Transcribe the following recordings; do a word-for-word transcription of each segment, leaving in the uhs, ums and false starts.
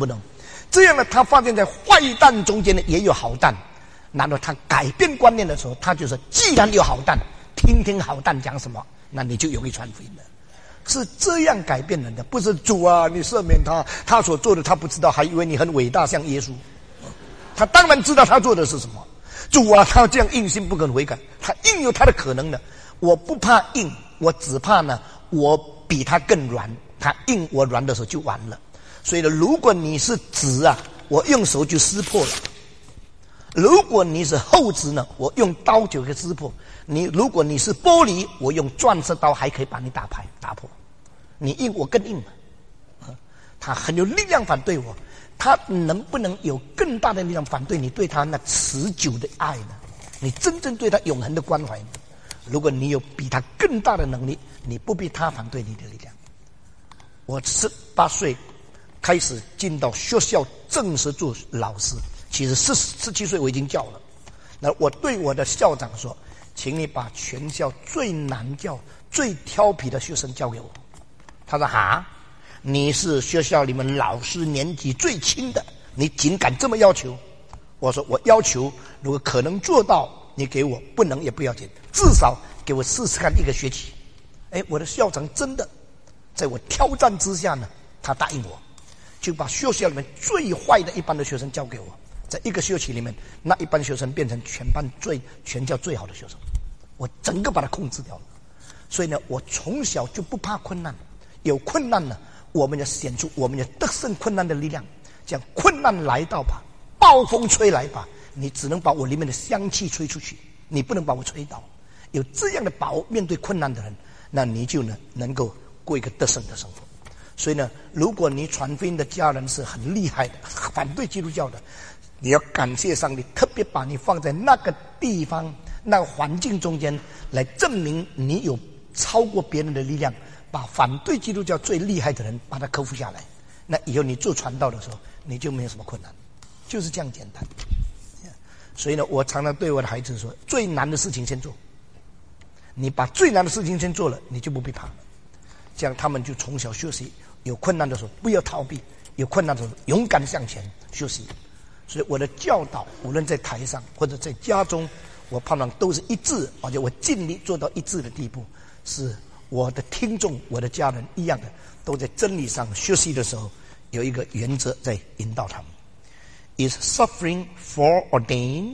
不能。这样呢，他发现在坏蛋中间呢也有好蛋。然后他改变观念的时候，他就说：既然有好蛋，听听好蛋讲什么，那你就容易传福音了。是这样改变人的，不是主啊，你赦免他，他所做的他不知道，还以为你很伟大，像耶稣。他当然知道他做的是什么。主啊，他这样硬心不肯悔改，他硬有他的可能的。我不怕硬，我只怕呢，我比他更软。他硬我软的时候就完了。所以呢，如果你是直啊，我用手就撕破了。如果你是厚直呢，我用刀就可以撕破。你如果你是玻璃，我用钻石刀还可以把你打败打破。你硬我更硬嘛。他很有力量反对我，他能不能有更大的力量反对你对他那持久的爱呢？你真正对他永恒的关怀呢？如果你有比他更大的能力，你不必他反对你的力量。我十八岁开始进到学校正式做老师，其实十十七岁我已经教了。那我对我的校长说：请你把全校最难教、最调皮的学生交给我。他说：哈，你是学校里面老师年纪最轻的，你竟敢这么要求？我说：我要求，如果可能做到，你给我；不能也不要紧，至少给我试试看一个学期。哎，我的校长真的在我挑战之下呢，他答应我，就把学校里面最坏的一班的学生交给我。在一个学期里面，那一班学生变成全班最全校最好的学生，我整个把它控制掉了。所以呢，我从小就不怕困难，有困难呢，我们要显出我们要得胜困难的力量。这样困难来到吧，暴风吹来吧，你只能把我里面的香气吹出去，你不能把我吹倒。有这样的把握，面对困难的人，那你就呢能够过一个得胜的生活。所以呢，如果你传福音的家人是很厉害的，反对基督教的，你要感谢上帝，特别把你放在那个地方、那个环境中间，来证明你有超过别人的力量，把反对基督教最厉害的人把他克服下来。那以后你做传道的时候，你就没有什么困难，就是这样简单。所以呢，我常常对我的孩子说：最难的事情先做。你把最难的事情先做了，你就不必怕了。这样他们就从小学习，有困难的时候不要逃避，有困难的时候勇敢向前学习。所以我的教导，无论在台上或者在家中，我盼望都是一致，而且我尽力做到一致的地步，是我的听众、我的家人一样的，都在真理上学习的时候，有一个原则在引导他们。Is suffering foreordained?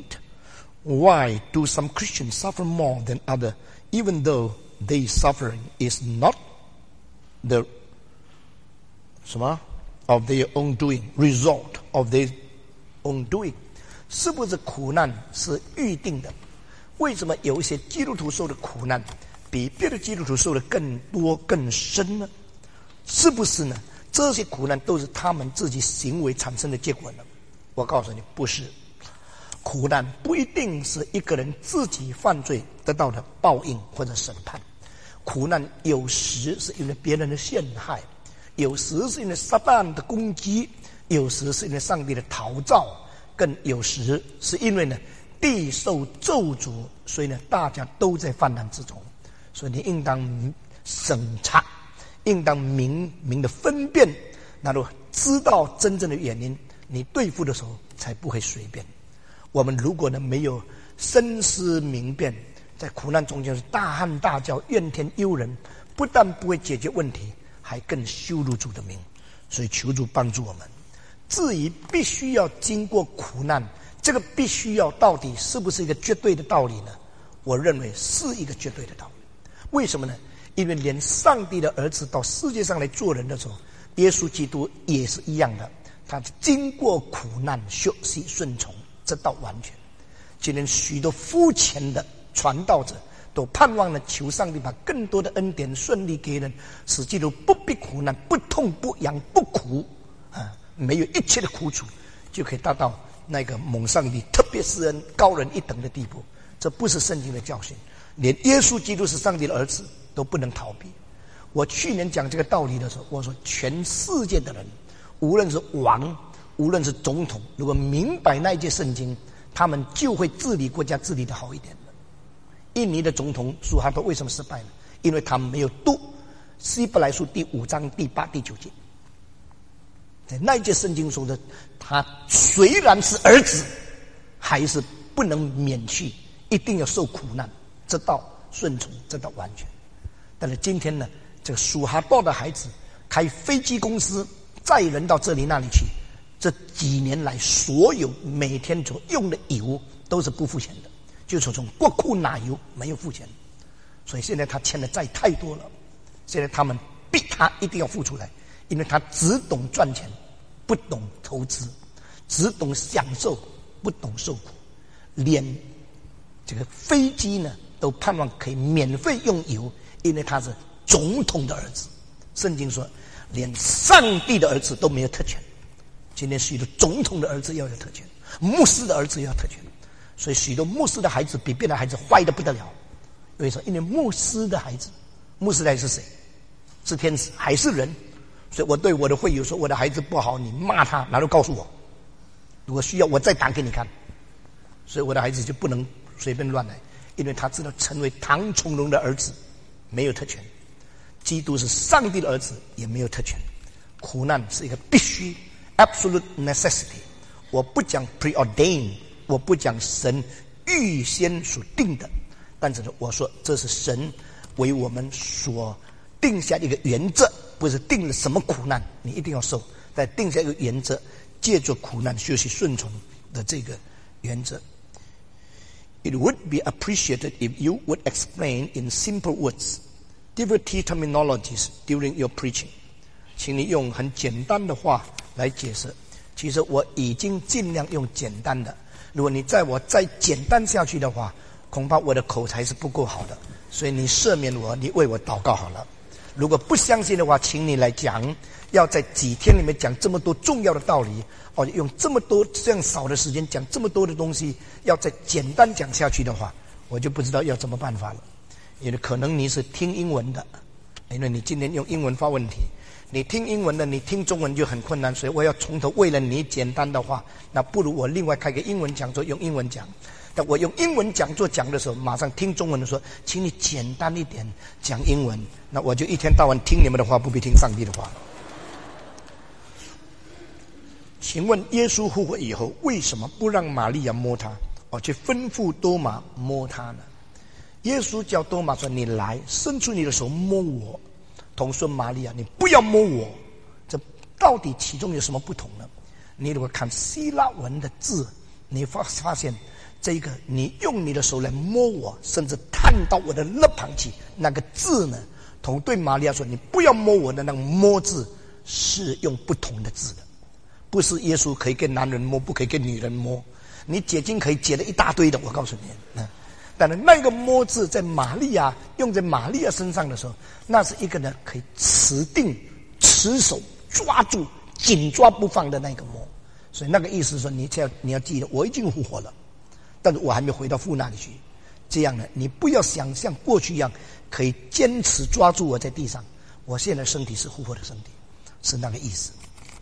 Why do some Christians suffer more than others, even though their suffering is not the 什么 of their own doing, result of their own doing？ 是不是苦难是预定的？为什么有一些基督徒受的苦难比别的基督徒受的更多更深呢？是不是呢？这些苦难都是他们自己行为产生的结果呢？我告诉你，不是。苦难不一定是一个人自己犯罪得到的报应或者审判，苦难有时是因为别人的陷害，有时是因为撒旦的攻击，有时是因为上帝的陶造，更有时是因为呢地受咒诅，所以呢大家都在犯难之中。所以你应当审查，应当明明的分辨，那如知道真正的原因，你对付的时候才不会随便。我们如果呢没有深思明辨，在苦难中间是大喊大叫、怨天尤人，不但不会解决问题，还更羞辱主的名。所以求主帮助我们。至于必须要经过苦难，这个必须要到底是不是一个绝对的道理呢？我认为是一个绝对的道理。为什么呢？因为连上帝的儿子到世界上来做人的时候，耶稣基督也是一样的，他经过苦难学习顺从，这道完全。今天许多肤浅的传道者都盼望呢求上帝把更多的恩典顺利给人，使基督不必苦难，不痛不痒不苦啊，没有一切的苦楚，就可以达到那个蒙上帝特别施恩高人一等的地步。这不是圣经的教训，连耶稣基督是上帝的儿子都不能逃避。我去年讲这个道理的时候，我说全世界的人，无论是王，无论是总统，如果明白那一节圣经，他们就会治理国家治理的好一点的。印尼的总统苏哈托为什么失败呢？因为他没有读希伯来书第五章第八第九节。 在那一节圣经说的，他虽然是儿子，还是不能免去，一定要受苦难，直到顺从，直到完全。但是今天呢，这个属哈道的孩子开飞机公司载人到这里那里去，这几年来所有每天所用的油都是不付钱的，就是从国库拿油，没有付钱。所以现在他欠的债太多了，现在他们逼他一定要付出来，因为他只懂赚钱，不懂投资，只懂享受，不懂受苦，连这个飞机呢都盼望可以免费用油，因为他是总统的儿子。圣经说连上帝的儿子都没有特权，今天许多总统的儿子要有特权，牧师的儿子要有特权。所以许多牧师的孩子比别的孩子坏得不得了。为什么？因为牧师的孩子，牧师的孩子是谁？是天使还是人？所以我对我的会友说，我的孩子不好，你骂他，然后告诉我，如果需要我再打给你看。所以我的孩子就不能随便乱来，因为他知道成为唐崇荣的儿子没有特权，基督是上帝的儿子也没有特权。苦难是一个必须 absolute necessity。 我不讲 preordain， 我不讲神预先所定的，但是我说这是神为我们所定下一个原则，不是定了什么苦难你一定要受，但定下一个原则，借助苦难学习顺从的这个原则。It would be appreciated if you would explain in simple words devotee terminologies during your preaching。 请你用很简单的话来解释。其实我已经尽量用简单的，如果你在我再简单下去的话，恐怕我的口才是不够好的，所以你赦免我，你为我祷告好了。如果不相信的话，请你来讲，要在几天里面讲这么多重要的道理，哦，用这么多这样少的时间讲这么多的东西，要再简单讲下去的话，我就不知道要怎么办法了。因为可能你是听英文的，因为你今天用英文发问题，你听英文的，你听中文就很困难，所以我要从头为了你简单的话，那不如我另外开个英文讲座用英文讲。但我用英文讲座讲的时候，马上听中文的说，请你简单一点讲英文，那我就一天到晚听你们的话，不必听上帝的话。请问耶稣复活以后，为什么不让玛利亚摸他，而去吩咐多马摸他呢？耶稣叫多马说，你来，伸出你的手摸我。同说玛利亚，你不要摸我。这到底其中有什么不同呢？你如果看希腊文的字，你发发现这个你用你的手来摸我，甚至探到我的肋旁去，那个字呢，同对玛利亚说你不要摸我的那个摸字是用不同的字的。不是耶稣可以跟男人摸，不可以跟女人摸，你解经可以解了一大堆的，我告诉你。但是那个摸字在玛利亚用在玛利亚身上的时候，那是一个呢可以持定持手抓住紧抓不放的那个摸。所以那个意思是说，你要你要记得，我已经复活了，但是我还没回到父那里去。这样呢，你不要想像过去一样可以坚持抓住我在地上。我现在身体是复活的身体，是那个意思。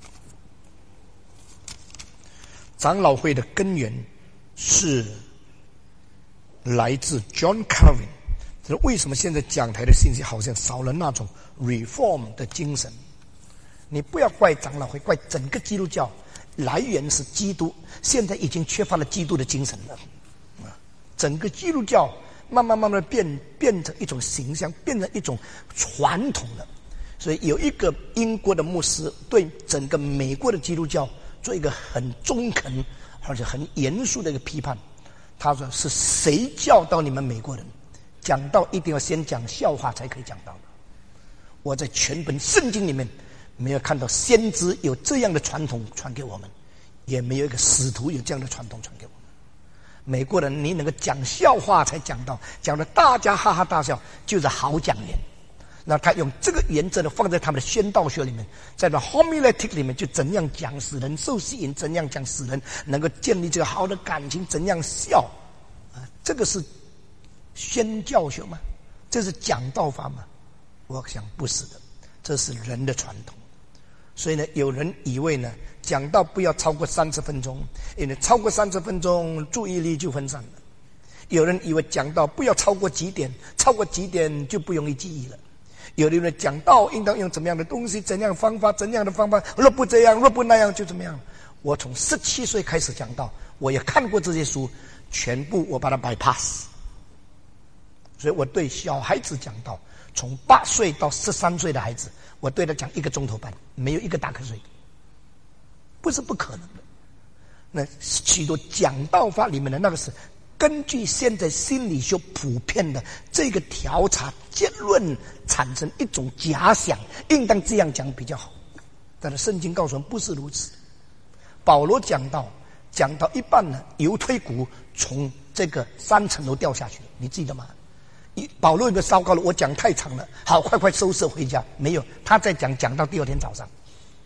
长老会的根源是来自 John Calvin。 这为什么现在讲台的信息好像少了那种 reform 的精神？你不要怪长老会，怪整个基督教，来源是基督，现在已经缺乏了基督的精神了。整个基督教慢慢慢慢变变成一种形象，变成一种传统了。所以有一个英国的牧师对整个美国的基督教做一个很中肯而且很严肃的一个批判。他说，是谁教导你们美国人讲道一定要先讲笑话才可以讲道的？我在全本圣经里面没有看到先知有这样的传统传给我们，也没有一个使徒有这样的传统传给我们。美国人你能够讲笑话才讲道，讲得大家哈哈大笑，就是好讲员。那他用这个原则呢放在他们的宣道学里面，在那 homiletic 里面就怎样讲使人受吸引，怎样讲使人能够建立这个好的感情，怎样笑啊，这个是宣教学吗？这是讲道法吗？我想不是的，这是人的传统。所以呢，有人以为呢讲道不要超过三十分钟，因为超过三十分钟注意力就分散了。有人以为讲道不要超过几点，超过几点就不容易记忆了。 有的人讲道应当用怎么样的东西，怎样的方法，怎样的方法，若不这样，若不那样，就怎么样。我从十七岁开始讲道，我也看过这些书，全部我把它 bypass。所以我对小孩子讲道，从八岁到十三岁的孩子，我对他讲一个钟头半，没有一个打瞌睡，不是不可能的。那许多讲道法里面的那个是根据现在心理学普遍的这个调查结论产生一种假想，应当这样讲比较好。但是圣经告诉我们不是如此。保罗讲到讲到一半呢，犹推谷从这个三层楼掉下去，你记得吗？保罗有个烧高了，我讲太长了，好，快快收拾回家。没有，他在讲讲到第二天早上。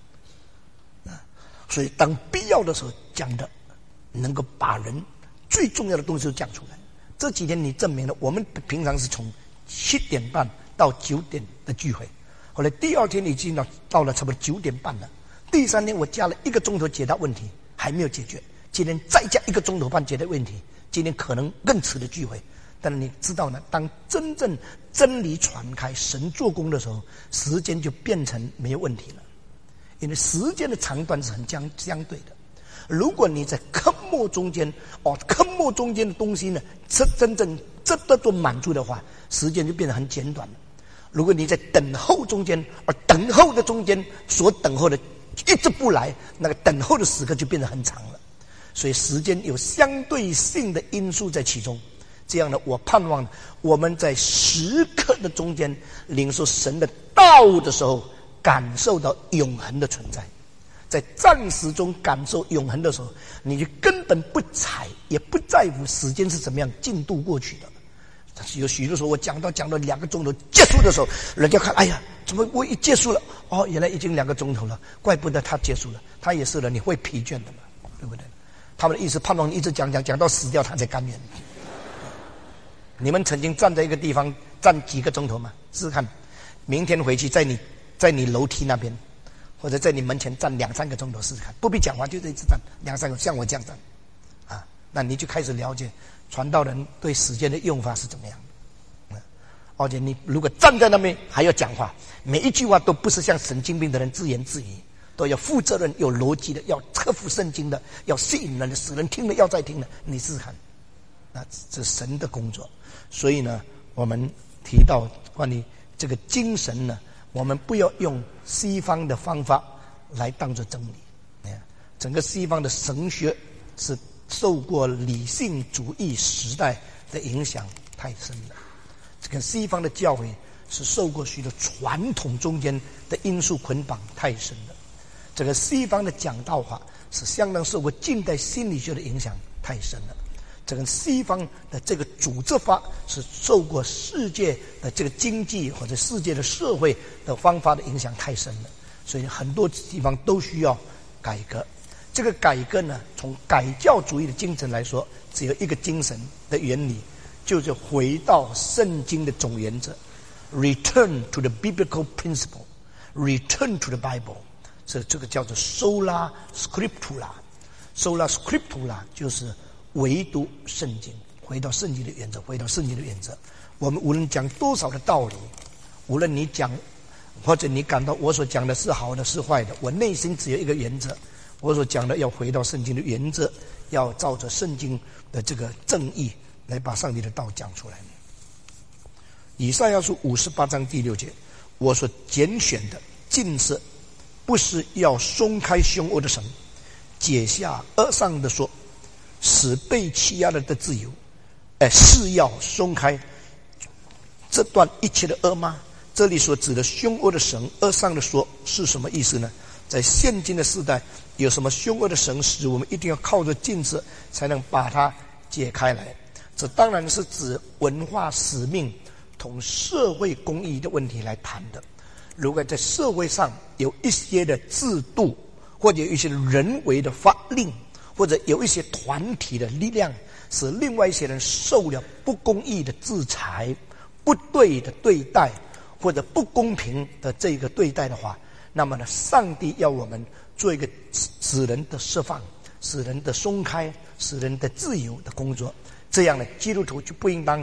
所以当必要的时候讲的，能够把人最重要的东西都讲出来。这几天你证明了，我们平常是从七点半到九点的聚会，后来第二天已经到到了差不多九点半了。第三天我加了一个钟头解答问题，还没有解决。今天再加一个钟头半解决问题，今天可能更迟的聚会。但是你知道呢，当真正真理传开，神做工的时候，时间就变成没有问题了。因为时间的长短是很相相对的。如果你在坑没中间，哦，坑没中间的东西呢，是真正这得到满足的话，时间就变得很简短了。如果你在等候中间，而等候的中间所等候的一直不来，那个等候的时刻就变得很长了。所以时间有相对性的因素在其中。这样呢，我盼望我们在时刻的中间领受神的道的时候，感受到永恒的存在。在暂时中感受永恒的时候，你就根本不睬也不在乎时间是怎么样进度过去的。但是有许多时候我讲到讲到两个钟头结束的时候，人家看，哎呀，怎么我一结束了，哦，原来已经两个钟头了，怪不得他结束了。他也是了，你会疲倦的嘛，对不对？他们的意思盼望你一直讲讲讲到死掉他才甘愿。你们曾经站在一个地方站几个钟头吗？试试看，明天回去在你在你楼梯那边，或者在你门前站两三个钟头试试看，不必讲话，就一直站两三个，像我这样站，啊，那你就开始了解传道人对时间的用法是怎么样的。啊，而且你如果站在那边还要讲话，每一句话都不是像神经病的人自言自语，都要负责任、有逻辑的，要克服圣经的，要吸引人的，使人听了要再听的，你试试看。那这是神的工作。所以呢，我们提到关于这个精神呢，我们不要用西方的方法来当作真理。整个西方的神学是受过理性主义时代的影响太深了，这个西方的教会是受过许多传统中间的因素捆绑太深了。这个西方的讲道法是相当受过近代心理学的影响太深了。这个西方的这个组织法是受过世界的这个经济或者世界的社会的方法的影响太深了，所以很多地方都需要改革。这个改革呢，从改教主义的精神来说，只有一个精神的原理，就是回到圣经的总原则 ，return to the biblical principle， return to the Bible， 这这个叫做 sola scriptura，sola scriptura 就是唯独圣经，回到圣经的原则，回到圣经的原则。我们无论讲多少的道理，无论你讲或者你感到我所讲的是好的是坏的，我内心只有一个原则，我所讲的要回到圣经的原则，要照着圣经的这个正义来把上帝的道讲出来。以赛亚书五十八章第六节，我所拣选的尽是不是要松开凶恶的绳，解下额上的锁，使被欺压的的自由，哎，是要松开这段一切的恶吗？这里所指的凶恶的绳，额上的锁是什么意思呢？在现今的时代，有什么凶恶的绳使我们一定要靠着镜子才能把它解开来？这当然是指文化使命同社会公益的问题来谈的。如果在社会上有一些的制度，或者有一些人为的法令，或者有一些团体的力量，使另外一些人受了不公义的制裁、不对的对待，或者不公平的这个对待的话，那么呢，上帝要我们做一个使人的释放、使人的松开、使人的自由的工作。这样呢，基督徒就不应当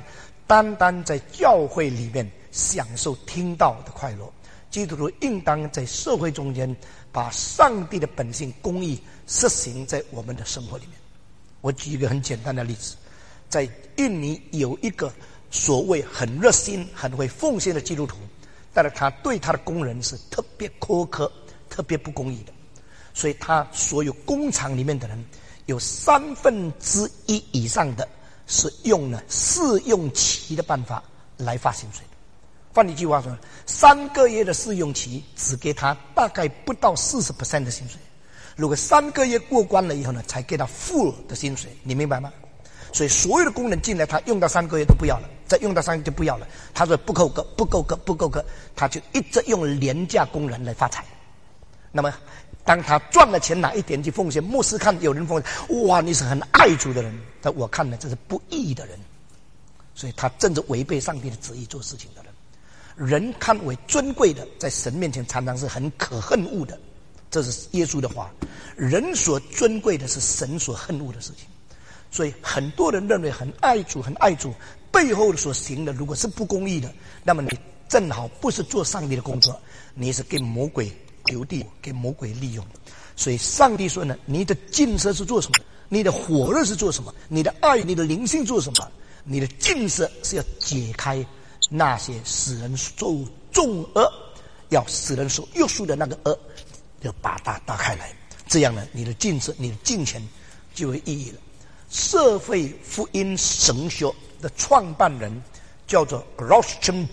单单在教会里面享受听道的快乐。基督徒应当在社会中间把上帝的本性公义实行在我们的生活里面。我举一个很简单的例子，在印尼有一个所谓很热心很会奉献的基督徒，但是他对他的工人是特别苛刻特别不公义的，所以他所有工厂里面的人有三分之一以上的是用了试用期的办法来发薪水的。换一句话说，三个月的试用期只给他大概不到 百分之四十 的薪水，如果三个月过关了以后呢，才给他 full 的薪水，你明白吗？所以所有的工人进来，他用到三个月都不要了，再用到三个月就不要了，他说不够格不够格不够格，他就一直用廉价工人来发财。那么当他赚了钱拿一点去奉献，牧师看有人奉献，哇，你是很爱主的人，但我看呢，这是不义的人，所以他正是违背上帝的旨意做事情的人。人看为尊贵的，在神面前常常是很可恨恶的，这是耶稣的话。人所尊贵的是神所恨恶的事情，所以很多人认为很爱主很爱主，背后所行的如果是不公义的，那么你正好不是做上帝的工作，你是给魔鬼留地，给魔鬼利用。所以上帝说呢，你的禁食是做什么？你的火热是做什么？你的爱你的灵性做什么？你的禁食是要解开那些使人受重恶，要使人受约束的那个恶，要把它打开来，这样呢，你的禁食你的敬虔就有意义了。社会福音神学的创办人叫做 Rostam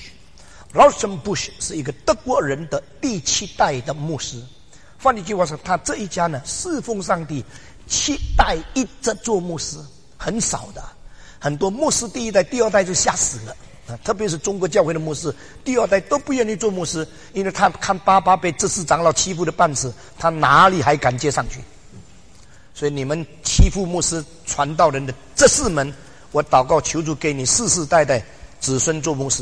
Bush，Rostam Bush 是一个德国人的第七代的牧师。换一句话说，他这一家呢侍奉上帝七代一直做牧师，很少的，很多牧师第一代第二代就吓死了，特别是中国教会的牧师，第二代都不愿意做牧师，因为他看爸爸被执事长老欺负的半死，他哪里还敢接上去？所以你们欺负牧师传道人的执事们，我祷告求主给你世世代代子孙做牧师。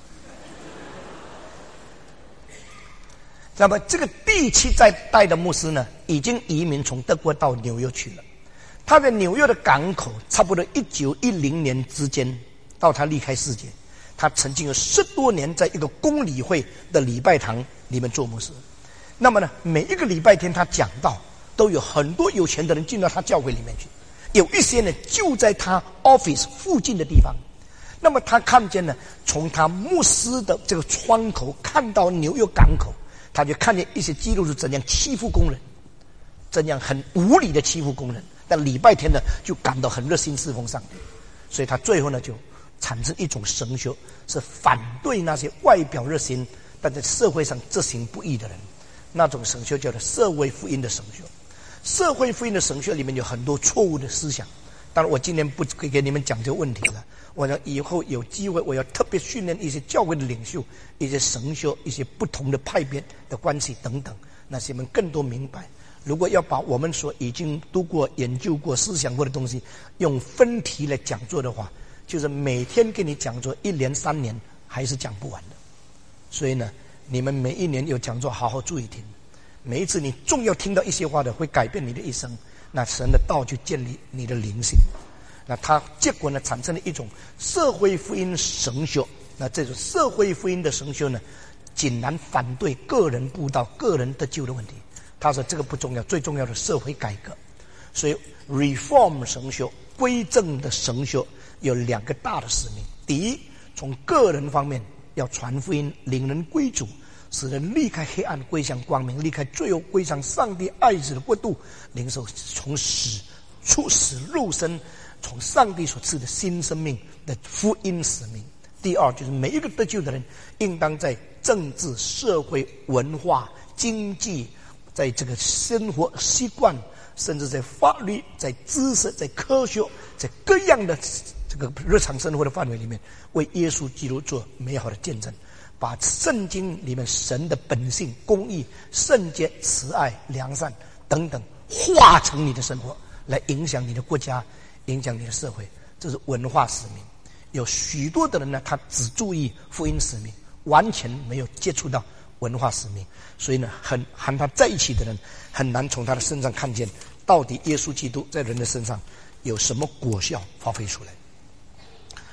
那么这个第七代的牧师呢，已经移民从德国到纽约去了。他在纽约的港口，差不多一九一零年之间，到他离开世界，他曾经有十多年在一个公理会的礼拜堂里面做牧师。那么呢，每一个礼拜天他讲道，都有很多有钱的人进到他教会里面去，有一些呢就在他 office 附近的地方。那么他看见呢，从他牧师的这个窗口看到纽约港口，他就看见一些基督徒怎样欺负工人，怎样很无理的欺负工人，但礼拜天呢就感到很热心侍奉上帝。所以他最后呢就产生一种神学，是反对那些外表热心但在社会上执行不义的人。那种神学叫做社会福音的神学。社会福音的神学里面有很多错误的思想，当然我今天不给给你们讲这个问题了，我想以后有机会我要特别训练一些教会的领袖，一些神学，一些不同的派别的关系等等，那些们更多明白。如果要把我们所已经读过研究过思想过的东西用分题来讲座的话，就是每天给你讲座一连三年还是讲不完的。所以呢，你们每一年有讲座好好注意听，每一次你重要听到一些话的，会改变你的一生，那神的道就建立你的灵性。那它结果呢，产生了一种社会福音神学。那这种社会福音的神学呢，竟然反对个人布道、个人得救的问题。他说这个不重要，最重要的社会改革。所以 reform 神学、归正的神学有两个大的使命。第一，从个人方面要传福音，领人归主，使人离开黑暗归向光明，离开罪恶归向上帝爱子的国度，领受从死出死入生，从上帝所赐的新生命的福音使命。第二，就是每一个得救的人应当在政治、社会、文化、经济，在这个生活习惯，甚至在法律、在知识、在科学，在各样的这个日常生活的范围里面，为耶稣基督做美好的见证，把圣经里面神的本性、公义、圣洁、慈爱、良善等等化成你的生活，来影响你的国家，影响你的社会。这是文化使命。有许多的人呢，他只注意福音使命，完全没有接触到文化使命，所以呢，很和他在一起的人很难从他的身上看见到底耶稣基督在人的身上有什么果效发挥出来。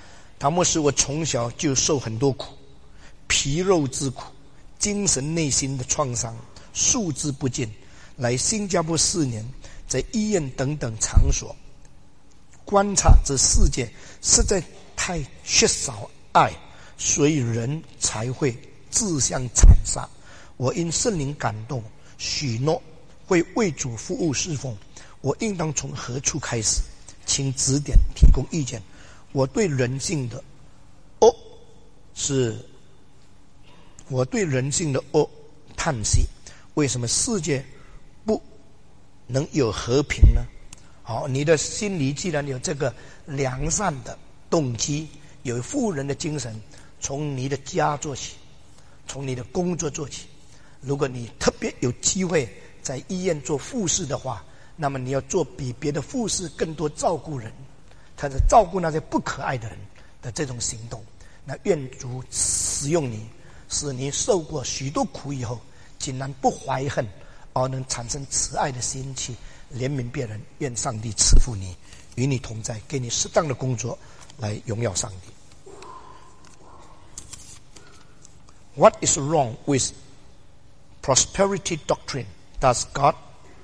他们使我从小就受很多苦，皮肉之苦，精神内心的创伤，数之不尽。来新加坡四年，在医院等等场所观察这世界，实在太缺少爱，所以人才会自相残杀。我因圣灵感动，许诺会为主服务侍奉，我应当从何处开始？请指点，提供意见。我对人性的恶是，我对人性的恶叹息。为什么世界不能有和平呢？好，你的心里既然有这个良善的动机，有富人的精神，从你的家做起，从你的工作做起。如果你特别有机会在医院做护士的话，那么你要做比别的护士更多照顾人，他在照顾那些不可爱的人的这种行动。那愿主使用你，使你受过许多苦以后，竟然不怀恨，而能产生慈爱的心气，怜悯别人。愿上帝赐福你，与你同在，给你适当的工作来荣耀上帝。What is wrong with prosperity doctrine? Does God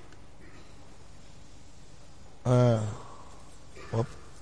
嗯，我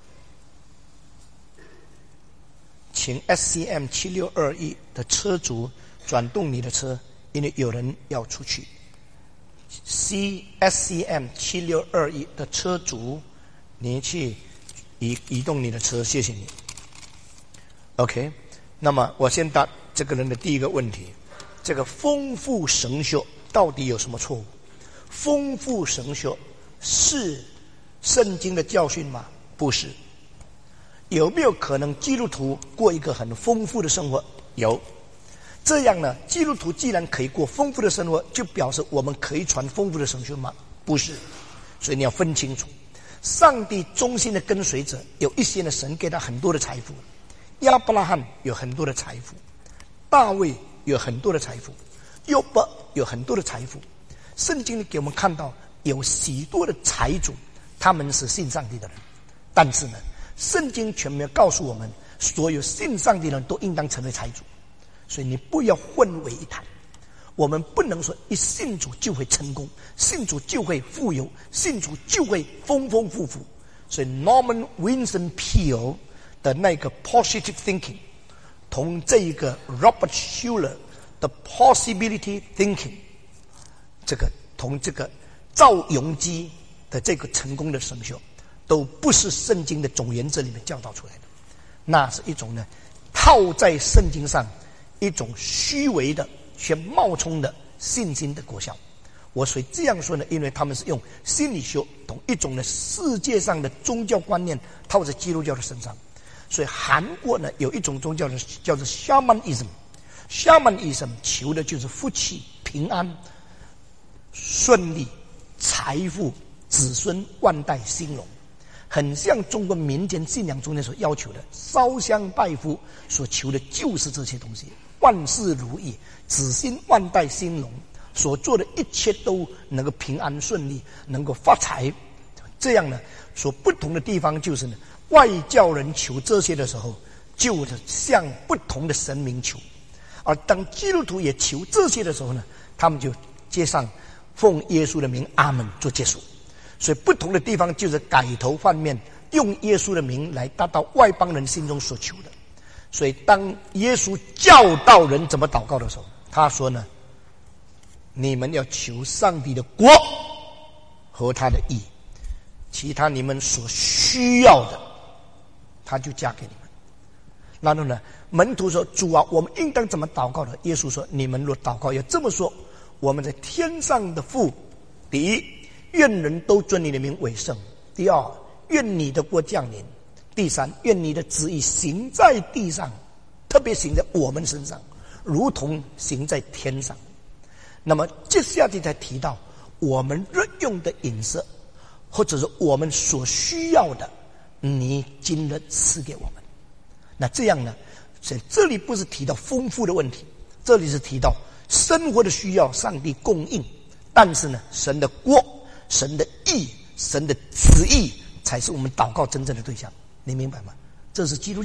请 S C M 七六二一的车主转动你的车，因为有人要出去。C S C M 七六二一的车主，你去移移动你的车，谢谢你。OK， 那么我先答这个人的第一个问题：这个丰富神学到底有什么错误？丰富神学是圣经的教训吗？不是。有没有可能基督徒过一个很丰富的生活？有。这样呢，基督徒既然可以过丰富的生活，就表示我们可以传丰富的神学吗？不是。所以你要分清楚，上帝忠心的跟随者，有一些呢，神给他很多的财富。亚伯拉罕有很多的财富，大卫有很多的财富，约伯有很多的财富。圣经里给我们看到有许多的财主，他们是信上帝的人。但是呢，圣经却没有告诉我们，所有信上帝的人都应当成为财主。所以你不要混为一谈。我们不能说一信主就会成功，信主就会富有，信主就会丰丰富富。所以 Norman Vincent Peale 的那个 positive thinking 同这一个 Robert Schuller 的 possibility thinking， 这个同这个赵永基的这个成功的神学，都不是圣经的总原则里面教导出来的。那是一种呢，套在圣经上一种虚伪的却冒充的信心的果效。我所以这样说呢，因为他们是用心理学同一种的世界上的宗教观念套在基督教的身上。所以韩国呢有一种宗教叫做 Shamanism， Shamanism 求的就是福气、平安、顺利、财富、子孙万代兴隆，很像中国民间信仰中间所要求的，烧香拜佛所求的就是这些东西。万事如意，子孙万代兴隆，所做的一切都能够平安顺利，能够发财。这样呢，所不同的地方就是呢，外教人求这些的时候，就是向不同的神明求；而当基督徒也求这些的时候呢，他们就接上奉耶稣的名阿门做结束。所以不同的地方就是改头换面，用耶稣的名来达到外邦人心中所求的。所以当耶稣教导人怎么祷告的时候，他说呢，你们要求上帝的国和他的义，其他你们所需要的他就加给你们。然后呢，门徒说，主啊，我们应当怎么祷告的？耶稣说，你们若祷告要这么说，我们在天上的父，第一，愿人都尊你的名为圣；第二，愿你的国降临；第三，愿你的旨意行在地上，特别行在我们身上，如同行在天上。那么接下去才提到我们日用的饮食，或者是我们所需要的，你今日赐给我们。那这样呢，所以这里不是提到丰富的问题，这里是提到生活的需要，上帝供应。但是呢，神的国、神的义、神的旨意才是我们祷告真正的对象。你明白吗？这是基督教。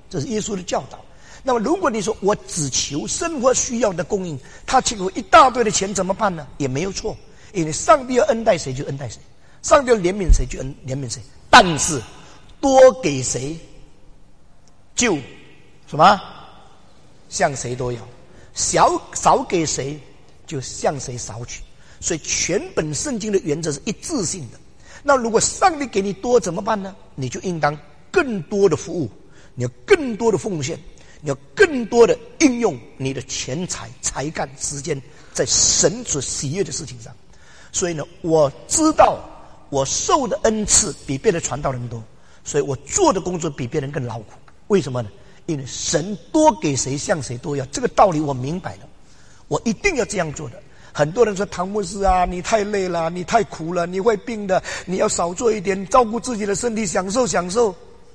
这是耶稣的教导。那么如果你说我只求生活需要的供应，他请我一大堆的钱怎么办呢？也没有错，因为上帝要恩待谁就恩待谁，上帝要怜悯谁就恩怜悯谁。但是多给谁就什么向谁都要，少少给谁就向谁少取。所以全本圣经的原则是一致性的。那如果上帝给你多怎么办呢？你就应当更多的服务，你要更多的奉献，你要更多的应用你的钱财、才干、时间在神所喜悦的事情上。所以呢，我知道我受的恩赐比别的传道人多，所以我做的工作比别人更劳苦。为什么呢？因为神多给谁向谁都要，这个道理我明白了，我一定要这样做的。很多人说唐牧师啊，你太累了，你太苦了，你会病的，你要少做一点，照顾自己的身体，享受享受。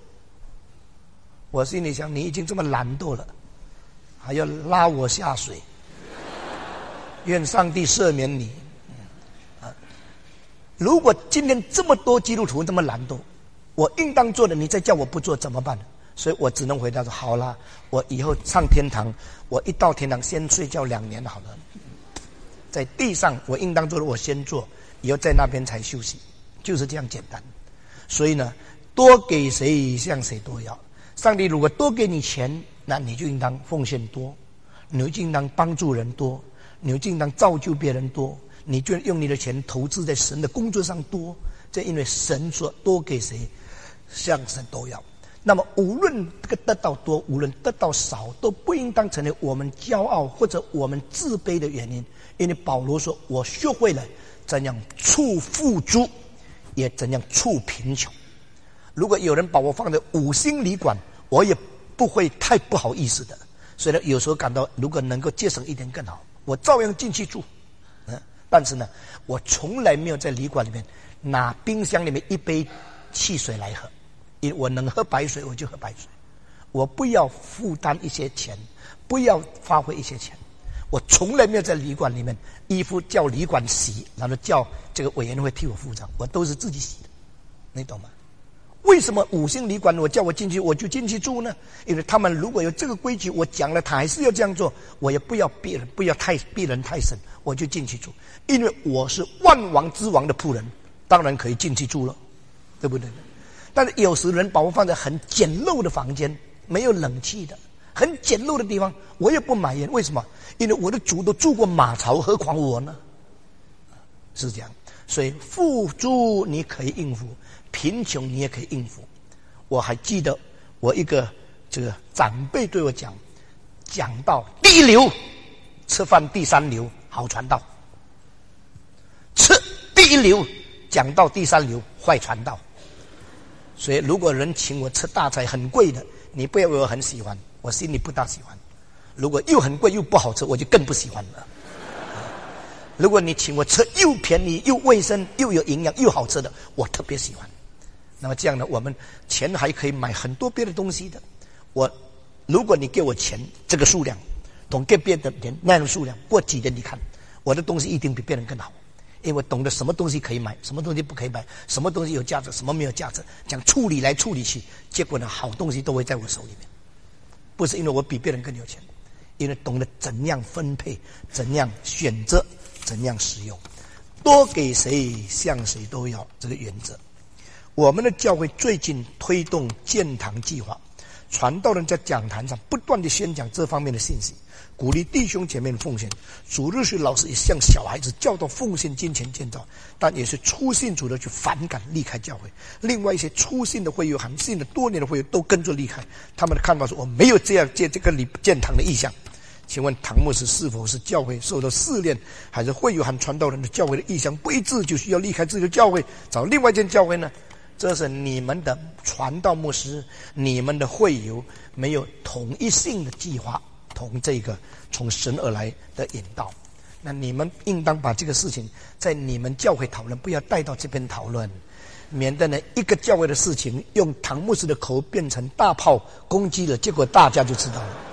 我心里想，你已经这么懒惰了，还要拉我下水，愿上帝赦免你。啊，如果今天这么多基督徒这么懒惰，我应当做的，你再叫我不做怎么办呢？所以我只能回答说：好啦，我以后上天堂，我一到天堂先睡觉两年好了。在地上我应当做的我先做，以后在那边才休息，就是这样简单。所以呢，多给谁向谁多要。上帝如果多给你钱，那你就应当奉献多，你就应当帮助人多，你就应当造就别人多，你就用你的钱投资在神的工作上多。这因为神说多给谁向神都要。那么无论这个得到多，无论得到少，都不应当成为我们骄傲或者我们自卑的原因。因为保罗说，我学会了怎样处富足，也怎样处贫穷。如果有人把我放在五星旅馆，我也不会太不好意思的。所以呢，有时候感到如果能够节省一点更好，我照样进去住。嗯，但是呢，我从来没有在旅馆里面拿冰箱里面一杯汽水来喝，因为我能喝白水我就喝白水，我不要负担一些钱，不要花费一些钱。我从来没有在旅馆里面衣服叫旅馆洗，然后叫这个委员会替我付账，我都是自己洗的，你懂吗？为什么五星旅馆我叫我进去我就进去住呢？因为他们如果有这个规矩，我讲了他还是要这样做，我也不要逼人，不要太逼人太深，我就进去住。因为我是万王之王的仆人，当然可以进去住了，对不对？但是有时人把我放在很简陋的房间，没有冷气的很简陋的地方，我也不埋怨。为什么？因为我的主都住过马槽，何况我呢？是这样。所以富足你可以应付，贫穷你也可以应付。我还记得我一个这个长辈对我讲，讲到第一流吃饭，第三流好传道；吃第一流讲到第三流坏传道。所以如果人请我吃大菜很贵的，你不要以为我很喜欢，我心里不大喜欢。如果又很贵又不好吃，我就更不喜欢了。如果你请我吃又便宜又卫生又有营养又好吃的，我特别喜欢。那么这样呢，我们钱还可以买很多别的东西的。我如果你给我钱这个数量，懂给别的人那样数量，过几年你看我的东西一定比别人更好，因为我懂得什么东西可以买，什么东西不可以买，什么东西有价值，什么没有价值，讲处理来处理去，结果呢，好东西都会在我手里面。不是因为我比别人更有钱，因为懂得怎样分配，怎样选择，怎样使用，多给谁向谁都要，这个原则。我们的教会最近推动建堂计划，传道人在讲坛上不断地宣讲这方面的信息，鼓励弟兄姐妹的奉献。主日学老师也向小孩子教导奉献金钱建造，但也是初信主的去反感离开教会。另外一些初信的会友、很信的多年的会友都跟着离开，他们的看法是我没有这样建这个建堂的意向。请问唐牧师是否是教会受到试炼，还是会友和传道人的教会的意向不一致，就需要离开自己的教会，找另外一间教会呢？这是你们的传道牧师，你们的会友没有统一性的计划，同这个从神而来的引导。那你们应当把这个事情在你们教会讨论，不要带到这边讨论，免得呢一个教会的事情用唐牧师的口变成大炮攻击了，结果大家就知道了。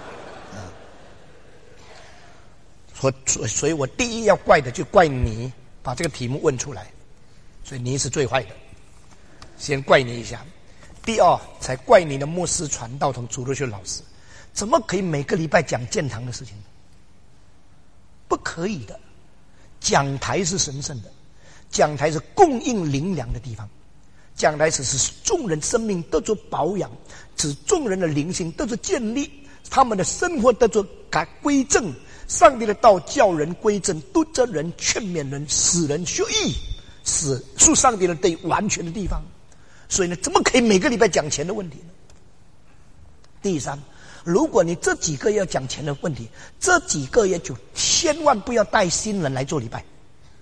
所以，所以我第一要怪的就怪你把这个题目问出来，所以你是最坏的。先怪你一下， 第二，才怪你的牧师、传道同主日学老师，怎么可以每个礼拜讲建堂的事情？不可以的。讲台是神圣的，讲台是供应灵粮的地方，讲台只是众人生命得着保养，使众人的灵性得着建立，他们的生活得着改归正。上帝的道叫人归正，督责人、劝勉人、使人学义，使属上帝的对完全的地方。所以呢，怎么可以每个礼拜讲钱的问题呢？第三，如果你这几个月要讲钱的问题，这几个月就千万不要带新人来做礼拜。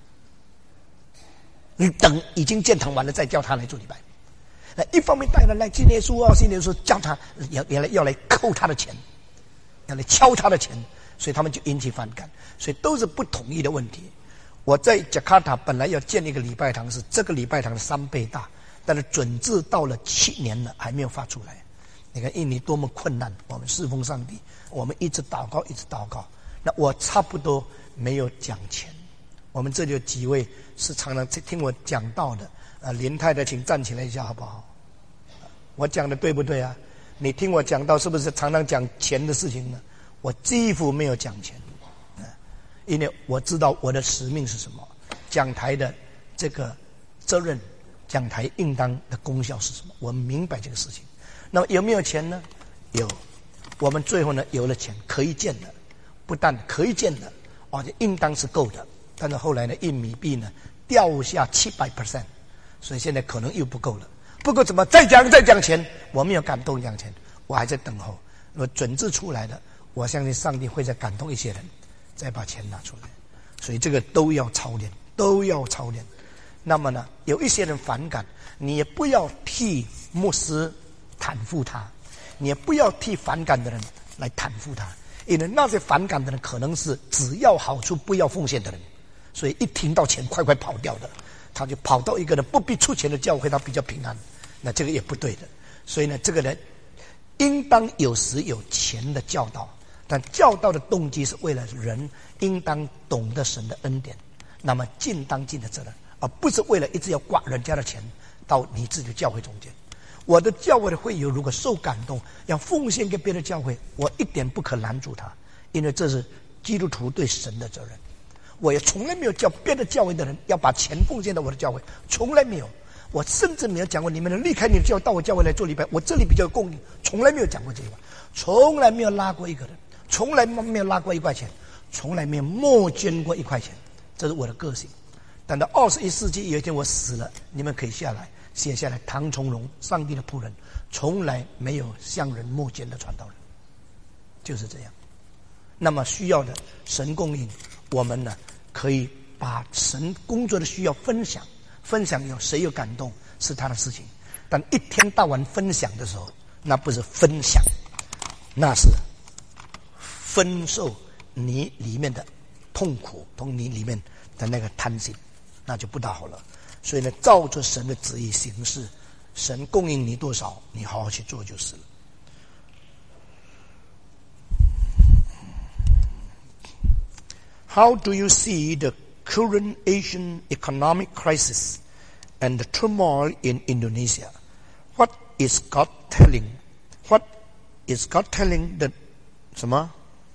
你等已经建堂完了再叫他来做礼拜。那一方面带人来今年书啊，新年书叫他要要来要来扣他的钱，要来敲他的钱，所以他们就引起反感，所以都是不统一的问题。我在加卡塔本来要建一个礼拜堂，是这个礼拜堂的三倍大，但是准字到了七年了还没有发出来。你看印尼多么困难，我们侍奉上帝，我们一直祷告一直祷告。那我差不多没有讲钱。我们这里有几位是常常听我讲道的，啊，林太太请站起来一下好不好？我讲的对不对啊？你听我讲道是不是常常讲钱的事情呢？我几乎没有讲钱，啊，因为我知道我的使命是什么，讲台的这个责任，讲台应当的功效是什么，我明白这个事情。那么有没有钱呢？有，我们最后呢有了钱可以建的，不但可以建的，而且应当是够的。但是后来呢，印米币呢掉下七百 percent， 所以现在可能又不够了。不过怎么再讲再讲钱，我没有感动讲钱，我还在等候。那么准字出来了，我相信上帝会再感动一些人，再把钱拿出来。所以这个都要操练，都要操练。那么呢，有一些人反感，你也不要替牧师袒护他，你也不要替反感的人来袒护他，因为那些反感的人可能是只要好处不要奉献的人，所以一听到钱快快跑掉的，他就跑到一个人不必出钱的教会，他比较平安，那这个也不对的。所以呢，这个人应当有时有钱的教导，但教导的动机是为了人应当懂得神的恩典，那么尽当尽的责任，而不是为了一直要刮人家的钱到你自己的教会中间。我的教会的会友如果受感动要奉献给别的教会，我一点不可拦住他，因为这是基督徒对神的责任。我也从来没有叫别的教会的人要把钱奉献到我的教会，从来没有。我甚至没有讲过你们能离开你的教会到我教会来做礼拜，我这里比较供应，从来没有讲过这句话，从来没有拉过一个人，从来没有拉过一块钱，从来没有默捐过一块钱，这是我的个性。等到二十一世纪有一天我死了，你们可以下来写下来，唐从容上帝的仆人从来没有向人默捐的传道人，就是这样。那么需要的神供应，我们呢可以把神工作的需要分享，分享有谁有感动是他的事情，但一天到晚分享的时候，那不是分享，那是分受你里面的痛苦同你里面的那个贪心，那就不大好了。所以呢，照着神的旨意行事，神供应你多少，你好好去做就是了。How do you see the current Asian economic crisis and the turmoil in Indonesia? What is God telling? What is God telling the 什么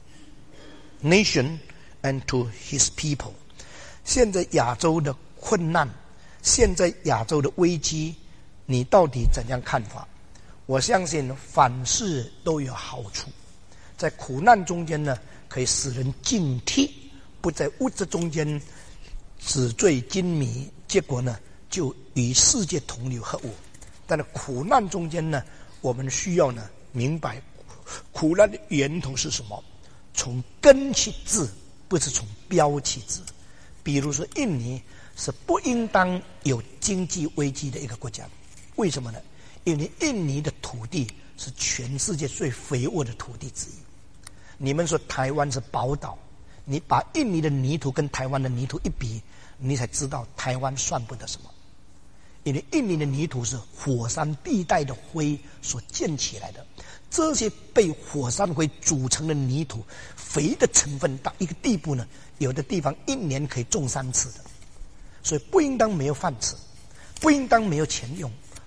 nation and to His people? 现在亚洲的困难，现在亚洲的危机，你到底怎样看法？我相信凡事都有好处，在苦难中间呢，可以使人警惕，不在物质中间纸醉金迷，结果呢就与世界同流合污。但是苦难中间呢，我们需要呢明白苦难的源头是什么，从根起治，不是从标起治。比如说印尼是不应当有经济危机的一个国家，为什么呢？因为印尼的土地是全世界最肥沃的土地之一。你们说台湾是宝岛，你把印尼的泥土跟台湾的泥土一比，你才知道台湾算不得什么。因为印尼的泥土是火山地带的灰所建起来的，这些被火山灰组成的泥土，肥的成分到一个地步呢，有的地方一年可以种三次的，所以不应当没有饭吃，不应当没有钱用，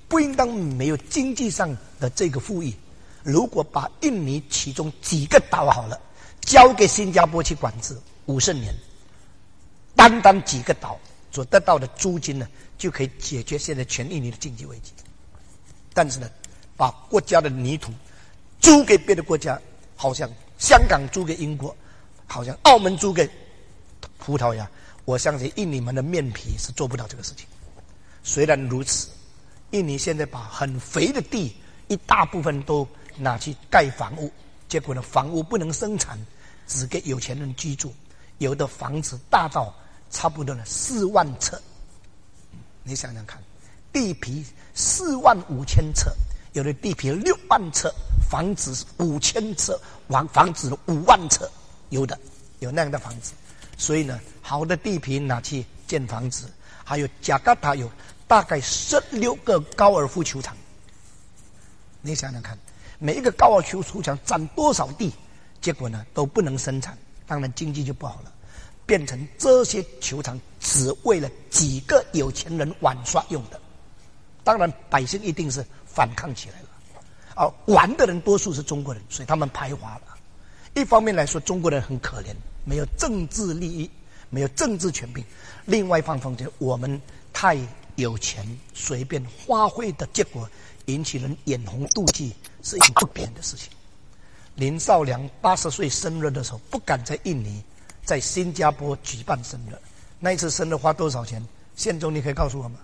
不应当没有经济上的这个富裕。如果把印尼其中几个岛好了，交给新加坡去管制五十年，单单几个岛所得到的租金呢，就可以解决现在全印尼的经济危机。但是呢，把国家的泥土租给别的国家，好像香港租给英国，好像澳门租给葡萄牙，我相信印尼们的面皮是做不到这个事情。虽然如此，印尼现在把很肥的地一大部分都拿去盖房屋，结果呢，房屋不能生产，只给有钱人居住。有的房子大到差不多呢四万尺，你想想看，地皮四万五千尺，有的地皮六万尺，房子五千尺，房房子五万尺，有的有那样的房子。所以呢，好的地皮拿去建房子。还有加卡塔有大概十六个高尔夫球场，你想想看，每一个高尔夫球场占多少地？结果呢都不能生产，当然经济就不好了，变成这些球场只为了几个有钱人玩耍用的。当然百姓一定是反抗起来了，而玩的人多数是中国人，所以他们排华了。一方面来说，中国人很可怜，没有政治利益，没有政治权柄；另外一方面，我们太有钱，随便花费的结果，引起人眼红妒忌，是一件不便的事情。林少良八十岁生日的时候，不敢在印尼，在新加坡举办生日。那一次生日花多少钱？宪忠，你可以告诉我吗？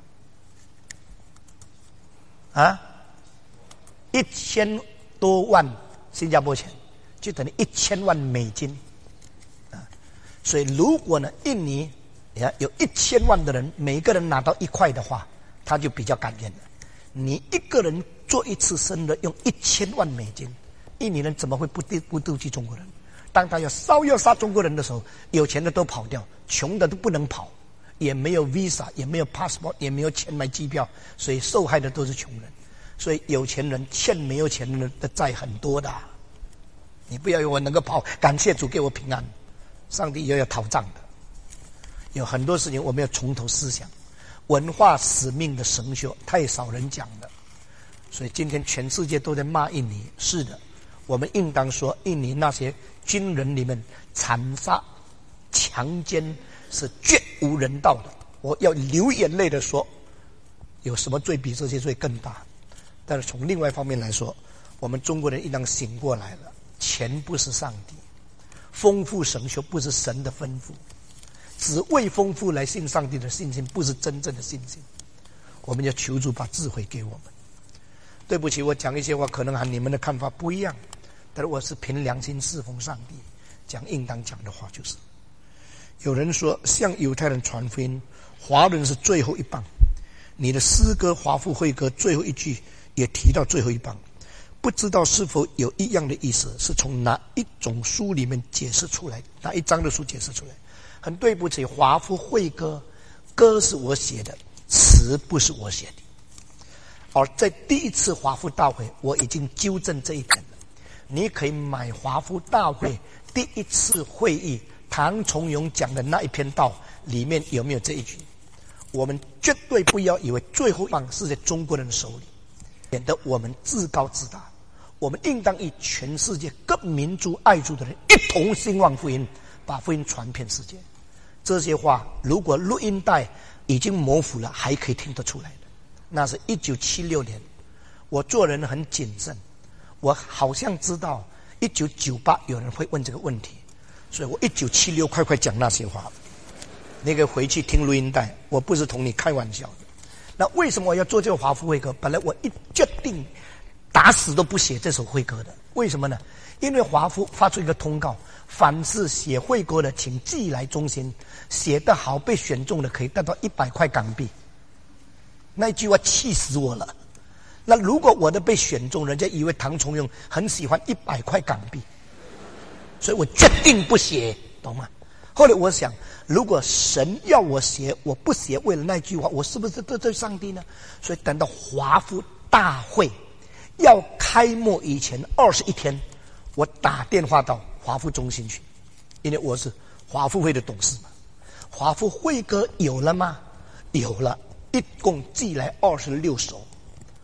啊，一千多万新加坡钱，就等于一千万美金。啊，所以如果呢，印尼有一千万的人，每个人拿到一块的话，他就比较感恩了。你一个人做一次生日用一千万美金，印尼人怎么会不妒不妒忌中国人？当他要烧要杀中国人的时候，有钱的都跑掉，穷的都不能跑，也没有 visa， 也没有 passport， 也没有钱买机票，所以受害的都是穷人。所以有钱人欠没有钱人的债很多的，你不要以为我能够跑，感谢主给我平安，上帝也要讨账的。有很多事情我们要从头思想，文化使命的神学太少人讲了，所以今天全世界都在骂印尼。是的，我们应当说印尼那些军人里面残杀强奸是绝无人道的，我要流眼泪的说，有什么罪比这些罪更大？但是从另外一方面来说，我们中国人应当醒过来了，钱不是上帝，丰富神学不是神的吩咐，只为丰富来信上帝的信心不是真正的信心。我们要求主把智慧给我们。对不起，我讲一些话可能和你们的看法不一样，但是我是凭良心侍奉上帝，讲应当讲的话。就是有人说向犹太人传福音，华人是最后一棒，你的诗歌华富会歌最后一句也提到最后一棒，不知道是否有一样的意思，是从哪一种书里面解释出来，哪一章的书解释出来。很对不起，华富会歌歌是我写的，词不是我写的。而在第一次华富大会，我已经纠正这一点了。你可以买华富大会第一次会议唐崇荣讲的那一篇道，里面有没有这一句？我们绝对不要以为最后一棒是在中国人手里，免得我们自高自大。我们应当与全世界各民族爱主的人一同兴旺福音，把福音传遍世界。这些话如果录音带已经模糊了，还可以听得出来的。那是一九七六年，我做人很谨慎，我好像知道一九九八有人会问这个问题，所以我一九七六快快讲那些话。你可以回去听录音带，我不是同你开玩笑的。那为什么我要做这个华富会歌？本来我一决定打死都不写这首会歌的。为什么呢？因为华富发出一个通告，凡是写会歌的请寄来中心，写得好被选中的可以得到一百块港币。那一句话气死我了。那如果我的被选中，人家以为唐崇荣很喜欢一百块港币，所以我决定不写，懂吗？后来我想，如果神要我写，我不写，为了那句话，我是不是得罪上帝呢？所以等到华富大会要开幕以前二十一天，我打电话到华富中心去，因为我是华富会的董事嘛。华富会歌有了吗？有了，一共寄来二十六首。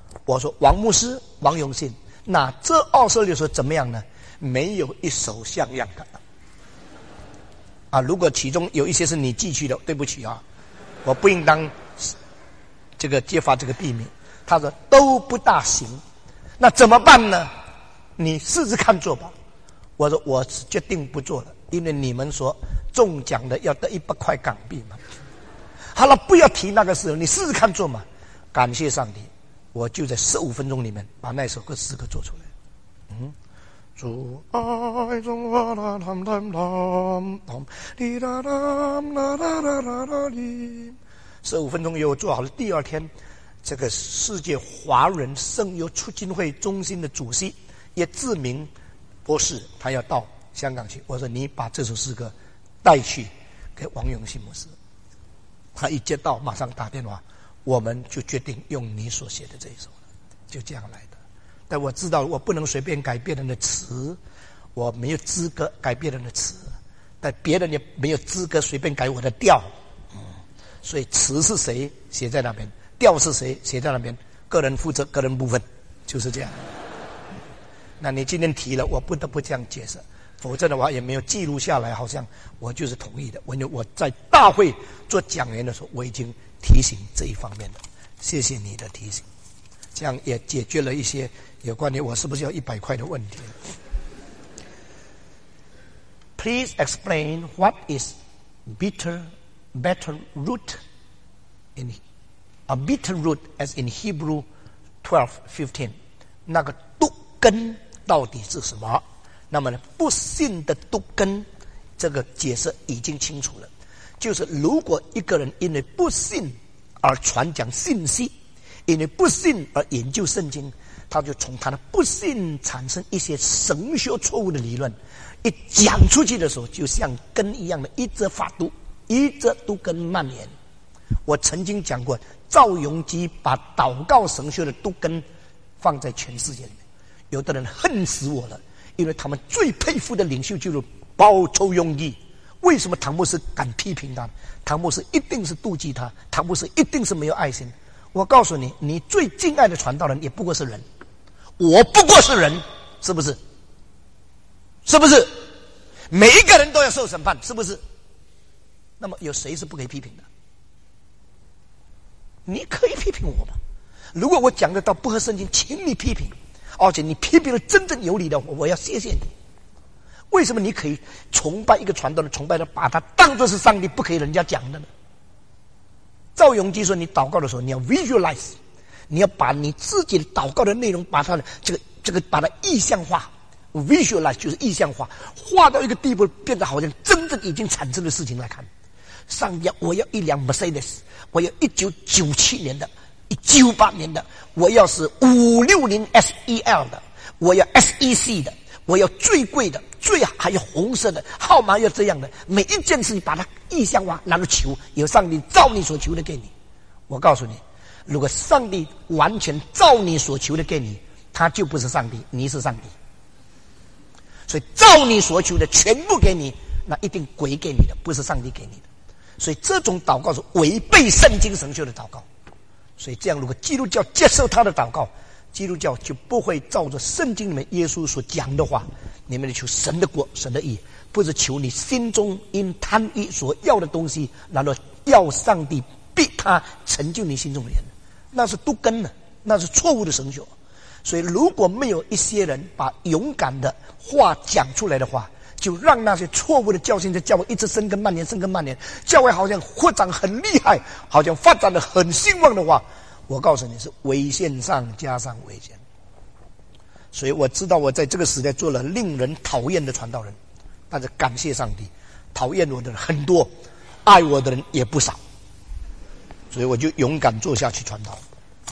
我说王牧师、王永信，那这二十六首怎么样呢？没有一首像样的。啊，如果其中有一些是你寄去的，对不起啊，我不应当这个揭发这个秘密。他说都不大行，那怎么办呢？你试试看做吧。我说我决定不做了，因为你们说中奖的要得一百块港币嘛。好了，不要提那个事了，你试试看做嘛。感谢上帝，我就在十五分钟里面把那首歌诗歌做出来。嗯。主爱中啊啦啦啦啦啦，滴啦啦啦啦啦啦啦哩。十五分钟以后做好了，第二天，这个世界华人圣友促进会中心的主席叶志明博士，他要到香港去。我说你把这首诗歌带去给王永信牧师。他一接到，马上打电话，我们就决定用你所写的这一首了，就这样来的。但我知道我不能随便改别人的词，我没有资格改别人的词，但别人也没有资格随便改我的调。嗯，所以词是谁写在那边，调是谁写在那边，个人负责个人部分，就是这样。那你今天提了，我不得不这样解释，否则的话也没有记录下来，好像我就是同意的。我我在大会做讲员的时候，我已经提醒这一方面的，谢谢你的提醒，这样也解决了一些有关于我是不是要一百块的问题。Please explain what is bitter, better root in a bitter root as in Hebrew twelve fifteen. 那个毒根到底是什么？那么呢，不信的毒根，这个解释已经清楚了。就是如果一个人因为不信而传讲信息，因为不信而研究圣经，他就从他的不信产生一些神学错误的理论，一讲出去的时候，就像根一样的，一直发毒，一直毒根蔓延。我曾经讲过，赵永基把祷告神学的毒根放在全世界里面，有的人恨死我了，因为他们最佩服的领袖就是包抽永基。为什么唐牧师敢批评他？唐牧师一定是妒忌他，唐牧师一定是没有爱心。我告诉你，你最敬爱的传道人也不过是人，我不过是人，是不是？是不是？每一个人都要受审判，是不是？那么有谁是不可以批评的？你可以批评我吗？如果我讲的到不合圣经，请你批评，而且你批评了真正有理的，我要谢谢你。为什么你可以崇拜一个传道人，崇拜的把他当作是上帝，不可以人家讲的呢？赵永基说，你祷告的时候，你要 visualize， 你要把你自己的祷告的内容，把它的这个这个把它意象化 ，visualize 就是意象化，画到一个地步，变得好像真正已经产生的事情来看。上帝，我要一辆 Mercedes， 我要一九九七年的，一九八年的，我要是五六零 S E L 的，我要 S E C 的，我要最贵的，最还有红色的，号码要这样的，每一件事情把它意象化，然后求，有上帝照你所求的给你。我告诉你，如果上帝完全照你所求的给你，他就不是上帝，你是上帝。所以照你所求的全部给你，那一定归给你的，不是上帝给你的。所以这种祷告是违背圣经神学的祷告。所以这样，如果基督教接受他的祷告，基督教就不会照着圣经里面耶稣所讲的话，你们求神的国、神的义，不是求你心中因贪欲所要的东西，然后要上帝逼他成就你心中的人，那是毒根了，那是错误的神学。所以如果没有一些人把勇敢的话讲出来的话，就让那些错误的教训在教会一直生根蔓延，生根蔓延，教会好像扩展很厉害，好像发展的很兴旺的话，我告诉你是违宪上加上违宪。所以我知道我在这个时代做了令人讨厌的传道人，但是感谢上帝，讨厌我的人很多，爱我的人也不少，所以我就勇敢做下去传道。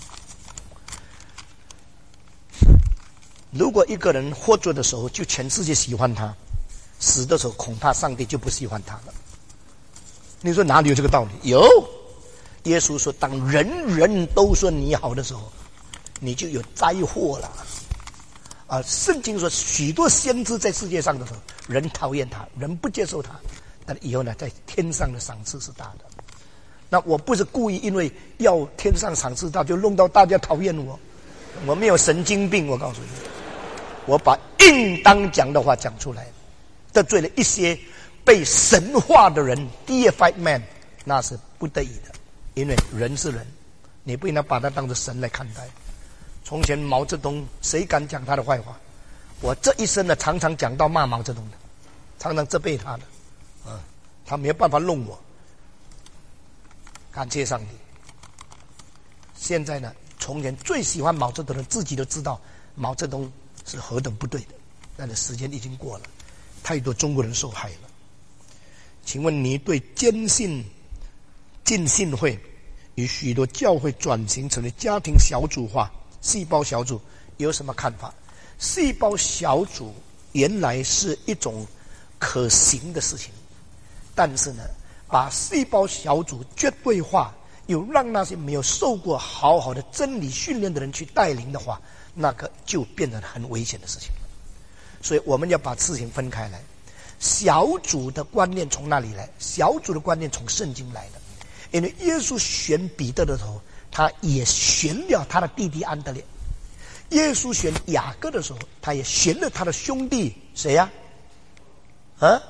如果一个人活着的时候就全世界喜欢他，死的时候恐怕上帝就不喜欢他了。你说哪里有这个道理？有。耶稣说，当人人都说你好的时候，你就有灾祸了。啊，圣经说许多先知在世界上的时候，人讨厌他，人不接受他，但以后呢，在天上的赏赐是大的。那我不是故意因为要天上赏赐大，就弄到大家讨厌我。 我没有神经病，我告诉你，我把应当讲的话讲出来，得罪了一些被神化的人 deified man， 那是不得已的，因为人是人，你不应该把他当作神来看待。从前毛泽东，谁敢讲他的坏话？我这一生呢，常常讲到骂毛泽东的，常常责备他的，嗯，他没有办法弄我。感谢上帝。现在呢，从前最喜欢毛泽东的自己都知道毛泽东是何等不对的，但是时间已经过了，太多中国人受害了。请问你对坚信浸信会与许多教会转型成为家庭小组化、细胞小组有什么看法？细胞小组原来是一种可行的事情，但是呢，把细胞小组绝对化，又让那些没有受过好好的真理训练的人去带领的话，那个就变成很危险的事情了。所以我们要把事情分开来。小组的观念从哪里来？小组的观念从圣经来的。因为耶稣选彼得的时候，他也选了他的弟弟安德烈；耶稣选雅各的时候，他也选了他的兄弟谁呀、啊？啊？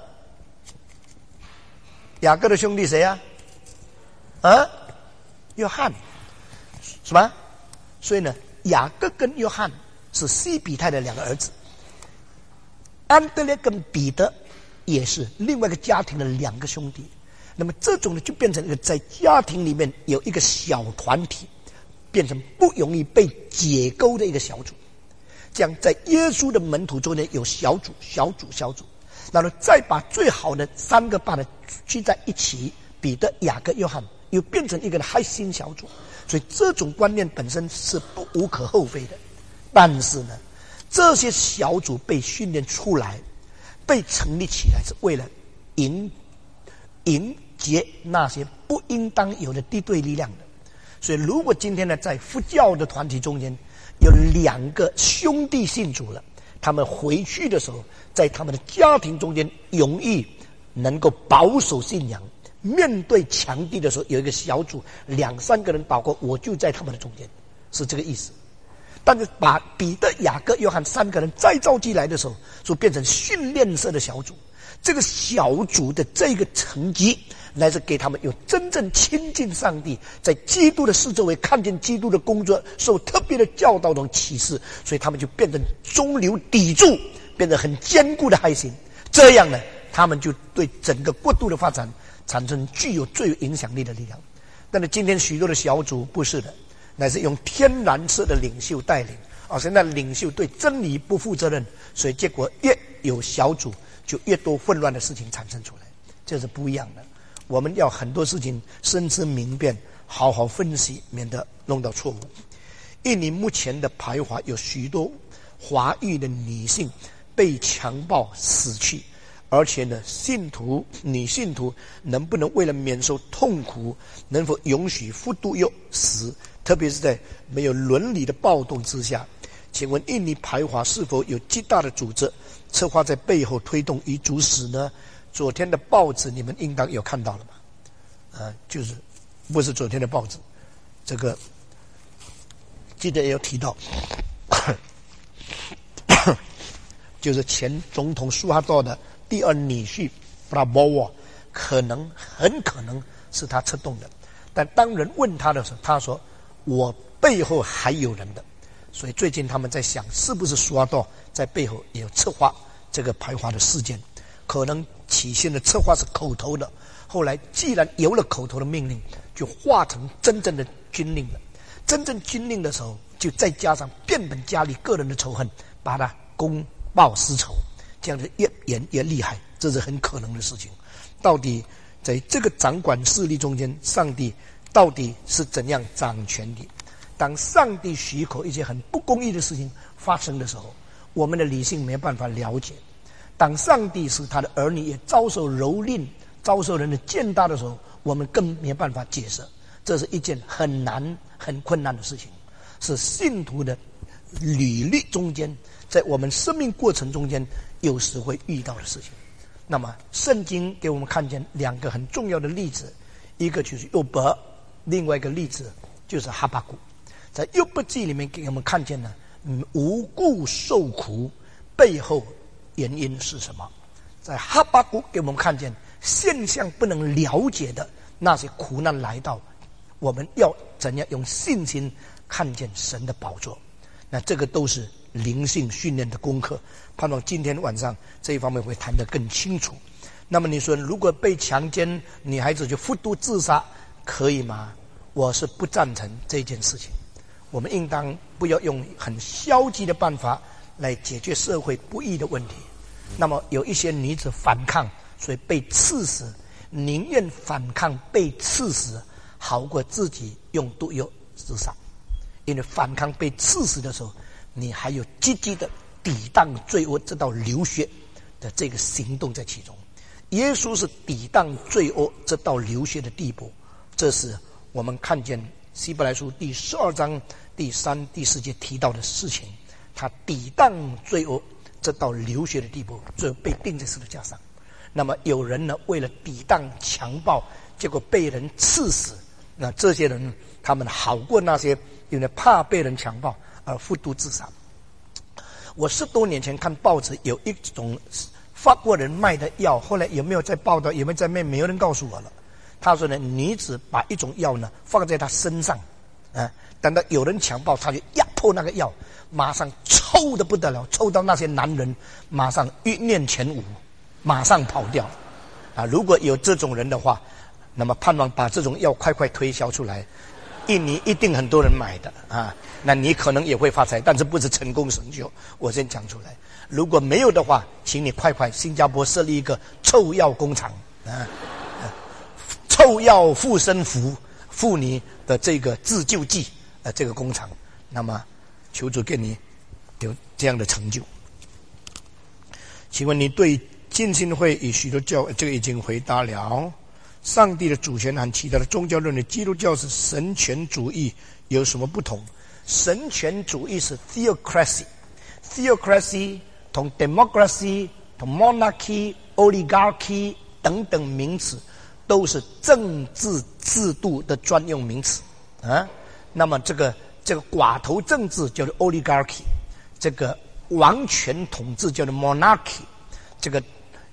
雅各的兄弟谁呀、啊？啊？约翰，什么？所以呢，雅各跟约翰是西比泰的两个儿子，安德烈跟彼得也是另外一个家庭的两个兄弟。那么这种呢，就变成一个在家庭里面有一个小团体，变成不容易被解构的一个小组。这样在耶稣的门徒中间有小组、小组、小组，然后再把最好的三个把它聚在一起，彼得、雅各、约翰，又变成一个核心小组。所以这种观念本身是不无可厚非的。但是呢，这些小组被训练出来，被成立起来，是为了迎迎接那些不应当有的敌对力量的。所以如果今天呢，在佛教的团体中间有两个兄弟信主了，他们回去的时候，在他们的家庭中间容易能够保守信仰，面对强敌的时候有一个小组两三个人祷告，我就在他们的中间，是这个意思。但是把彼得、雅各、约翰三个人再召集来的时候，就变成训练式的小组。这个小组的这个成绩，乃是给他们有真正亲近上帝，在基督的四周围看见基督的工作，受特别的教导中启示，所以他们就变成中流砥柱，变得很坚固的核心。这样呢，他们就对整个国度的发展产生具有最有影响力的力量。但是今天许多的小组不是的，乃是用天然式的领袖带领，而且那领袖对真理不负责任，所以结果越有小组，就越多混乱的事情产生出来，这是不一样的。我们要很多事情深知明辨，好好分析，免得弄到错误。印尼目前的排华有许多华裔的女性被强暴死去，而且呢，信徒女信徒能不能为了免受痛苦，能否允许复读又死？特别是在没有伦理的暴动之下，请问印尼排华是否有极大的组织策划在背后推动遗族死呢？昨天的报纸你们应当有看到了吧？啊，就是不是昨天的报纸，这个记得也有提到，就是前总统苏哈多的第二女婿布拉波沃，可能很可能是他策动的。但当人问他的时候，他说我背后还有人的。所以最近他们在想，是不是苏哈多在背后也有策划这个排华的事件？可能起先的策划是口头的，后来既然有了口头的命令，就化成真正的军令了。真正军令的时候，就再加上变本加厉个人的仇恨，把它公报私仇，这样子越演越厉害，这是很可能的事情。到底在这个掌管势力中间，上帝到底是怎样掌权的？当上帝许可一些很不公义的事情发生的时候，我们的理性没办法了解。当上帝使他的儿女也遭受蹂躏、遭受人的践踏的时候，我们更没办法解释。这是一件很难、很困难的事情，是信徒的履历中间，在我们生命过程中间有时会遇到的事情。那么圣经给我们看见两个很重要的例子，一个就是约伯，另外一个例子就是哈巴谷。 在约伯记里面给我们看见了，嗯，无故受苦背后原因是什么？在哈巴谷给我们看见现象不能了解的那些苦难来到，我们要怎样用信心看见神的宝座？那这个都是灵性训练的功课，盼望今天晚上这一方面会谈得更清楚。那么你说，如果被强奸，女孩子就服毒自杀，可以吗？我是不赞成这件事情。我们应当不要用很消极的办法来解决社会不义的问题。那么有一些女子反抗，所以被刺死，宁愿反抗被刺死，好过自己用毒药自杀。因为反抗被刺死的时候，你还有积极的抵挡罪恶直到流血的这个行动在其中。耶稣是抵挡罪恶直到流血的地步，这是我们看见希伯来书第十二章第三、第四节提到的事情。他抵挡罪恶直到流血的地步，最后被钉在十字架上。那么有人呢，为了抵挡强暴，结果被人刺死。那这些人他们好过那些因为怕被人强暴而服毒自杀。我十多年前看报纸，有一种法国人卖的药，后来有没有在报道，有没有在卖，没有人告诉我了。他说呢，女子把一种药呢放在她身上，啊，等到有人强暴，他就压迫那个药，马上抽得不得了，抽到那些男人马上欲念前无，马上跑掉。啊，如果有这种人的话，那么盼望把这种药快快推销出来，印尼一定很多人买的啊，那你可能也会发财，但是不是成功成就，我先讲出来。如果没有的话，请你快快新加坡设立一个臭药工厂啊，臭药护身符妇女的这个自救剂呃这个工厂，那么求主给你有这样的成就。请问你对浸信会与许多教这个已经回答了。上帝的主权和其他的宗教认为基督教是神权主义有什么不同？神权主义是 theocracy，theocracy 同 democracy 同 monarchy、oligarchy 等等名词都是政治制度的专用名词啊。那么这个这个寡头政治叫做 oligarchy， 这个王权统治叫做 monarchy， 这个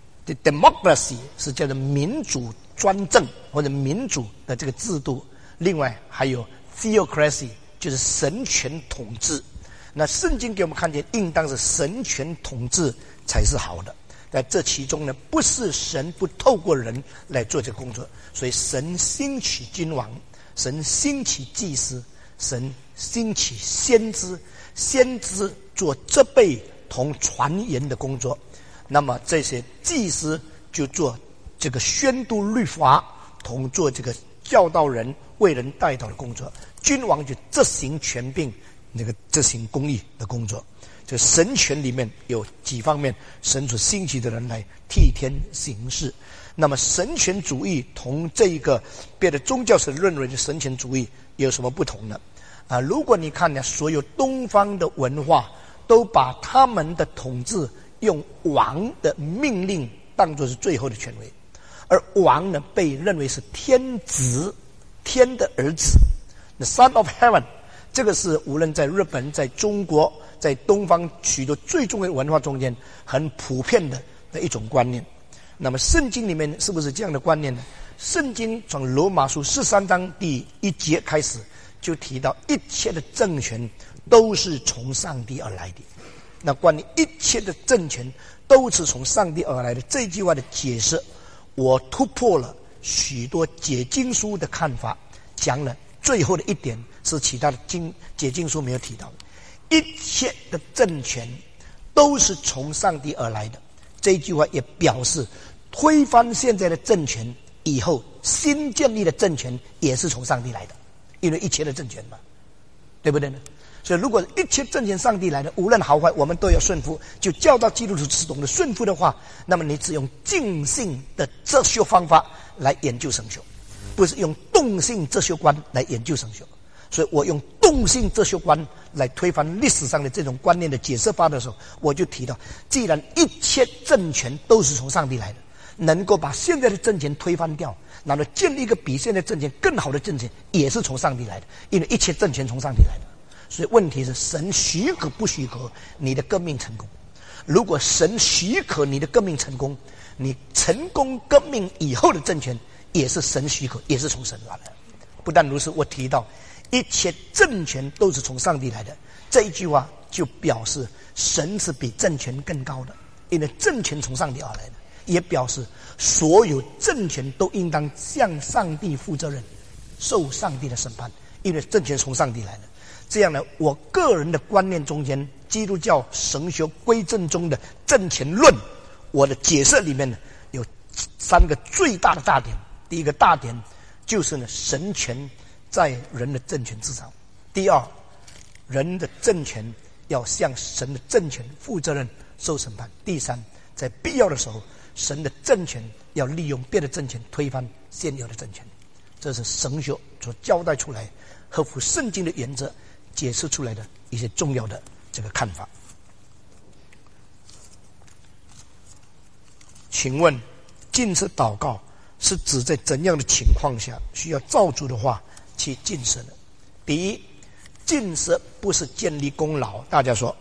democracy 是叫做民主专政或者民主的这个制度，另外还有 theocracy 就是神权统治。那圣经给我们看见应当是神权统治才是好的，在这其中呢，不是神不透过人来做这个工作，所以神兴起君王，神兴起祭司，神兴起先知，先知做责备同传言的工作，那么这些祭司就做这个宣读律法同做这个教导人为人带导的工作，君王就执行权柄，那个执行公义的工作。这神权里面有几方面，神所兴起的人来替天行事。那么神权主义同这一个别的宗教所认为的神权主义有什么不同呢？啊，如果你看呢，所有东方的文化都把他们的统治用王的命令当作是最后的权威，而王呢被认为是天子，天的儿子 The Son of Heaven， 这个是无论在日本、在中国、在东方许多最重要的文化中间很普遍的的一种观念。那么圣经里面是不是这样的观念呢？圣经从罗马书十三章第一节开始就提到一切的政权都是从上帝而来的。那关于一切的政权都是从上帝而来的这句话的解释，我突破了许多解经书的看法，讲了最后的一点是其他的经解经书没有提到的，一切的政权都是从上帝而来的。这句话也表示推翻现在的政权以后，新建立的政权也是从上帝来的，因为一切的政权嘛，对不对呢？所以如果一切政权上帝来的，无论好坏我们都要顺服，就教导基督徒只懂得顺服的话，那么你只用静性的哲学方法来研究神学，不是用动性哲学观来研究神学。所以我用动性哲学观来推翻历史上的这种观念的解释法的时候，我就提到，既然一切政权都是从上帝来的，能够把现在的政权推翻掉，那么建立一个比现在政权更好的政权也是从上帝来的，因为一切政权从上帝来的。 所以问题是神许可不许可你的革命成功？如果神许可你的革命成功，你成功革命以后的政权也是神许可，也是从神来的。不但如此，我提到一切政权都是从上帝来的，这一句话就表示神是比政权更高的，因为政权从上帝而来的，也表示所有政权都应当向上帝负责任，受上帝的审判，因为政权从上帝来的。这样呢，我个人的观念中间，基督教神学归正中的政权论，我的解释里面呢有三个最大的大点。第一个大点就是呢，神权在人的政权之上；第二，人的政权要向神的政权负责任，受审判；第三，在必要的时候，神的政权要利用别的政权推翻现有的政权。这是神学所交代出来，合乎圣经的原则解释出来的一些重要的这个看法。请问禁食祷告是指在怎样的情况下需要照主的话去禁食呢？第一，禁食不是建立功劳，大家说，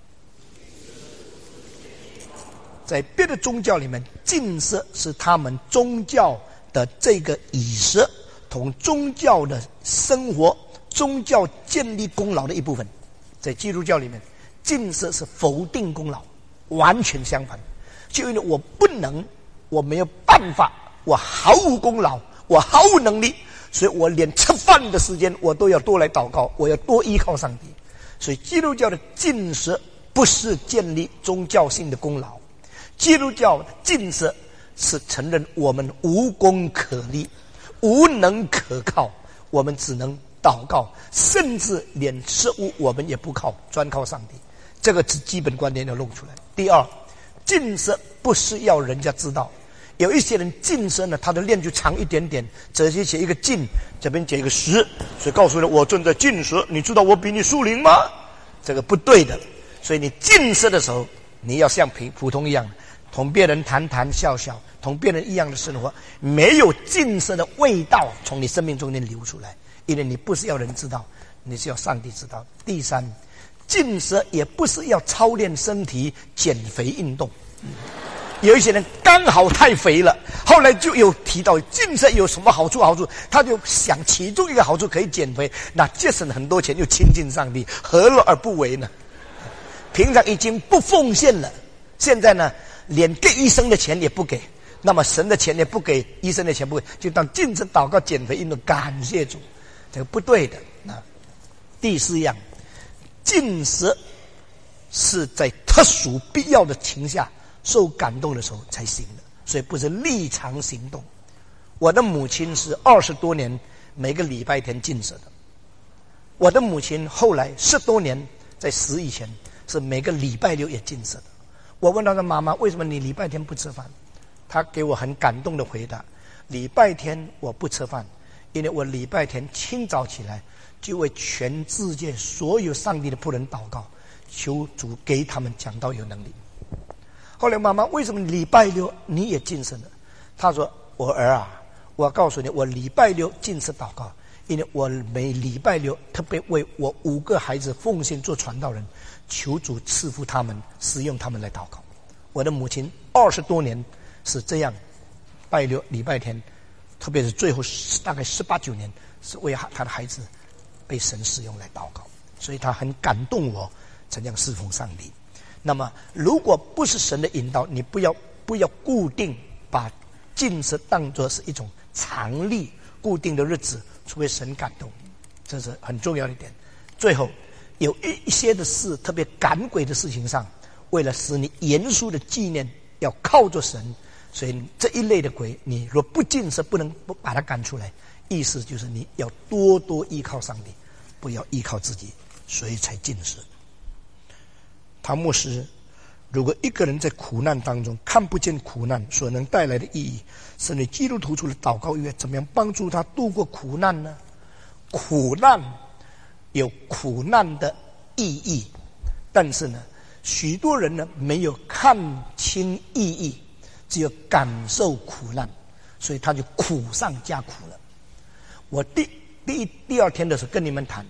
在别的宗教里面，禁食是他们宗教的这个仪式同宗教的生活、宗教建立功劳的一部分。在基督教里面，禁食是否定功劳，完全相反。就因为我不能，我没有办法，我毫无功劳，我毫无能力，所以我连吃饭的时间我都要多来祷告，我要多依靠上帝。所以基督教的禁食不是建立宗教性的功劳，基督教的禁食是承认我们无功可立，无能可靠，我们只能祷告，甚至连食物我们也不靠，专靠上帝。这个是基本观念要弄出来。第二，禁食不是要人家知道。有一些人禁食呢，他的链就长一点点，这些写一个禁，这边写一个食，所以告诉你我正在禁食，你知道我比你属灵吗？这个不对的。所以你禁食的时候，你要像平普通一样，同别人谈谈笑笑，同别人一样的生活，没有禁食的味道从你生命中间流出来，因为你不是要人知道，你是要上帝知道。第三，禁食也不是要操练身体减肥运动。有一些人刚好太肥了，后来就有提到禁食有什么好处好处，他就想其中一个好处可以减肥，那节省很多钱又亲近上帝，何乐而不为呢？平常已经不奉献了，现在呢连给医生的钱也不给，那么神的钱也不给，医生的钱不给，就当禁食祷告减肥运动，感谢主，这个不对的。那第四样，禁食是在特殊必要的情下受感动的时候才行的，所以不是立常行动。我的母亲是二十多年每个礼拜天禁食的，我的母亲后来十多年在死以前是每个礼拜六也禁食的。我问她说：“妈妈，为什么你礼拜天不吃饭？”她给我很感动的回答：“礼拜天我不吃饭，因为我礼拜天清早起来就为全世界所有上帝的仆人祷告，求主给他们讲道有能力。”后来妈妈，为什么礼拜六你也禁食呢？他说：“我儿啊，我告诉你，我礼拜六禁食祷告，因为我每礼拜六特别为我五个孩子奉献做传道人，求主赐福他们，使用他们来祷告。”我的母亲二十多年是这样，拜六礼拜天，特别是最后大概十八九年，是为他的孩子被神使用来祷告，所以他很感动我怎样侍奉上帝。那么如果不是神的引导，你不要不要固定把禁食当作是一种常例固定的日子，除非神感动你，这是很重要的一点。最后有一些的事，特别赶鬼的事情上，为了使你严肃的纪念要靠着神，所以这一类的鬼你若不禁食，不能不把它赶出来，意思就是你要多多依靠上帝，不要依靠自己，所以才禁食。唐牧师，如果一个人在苦难当中看不见苦难所能带来的意义，身为基督徒除了祷告以外，怎么样帮助他度过苦难呢？苦难有苦难的意义，但是呢，许多人呢没有看清意义，只有感受苦难，所以他就苦上加苦了。我第第一第二天的时候跟你们谈，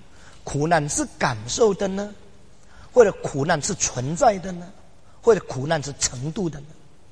苦难是感受的呢，或者苦难是存在的呢，或者苦难是程度的呢？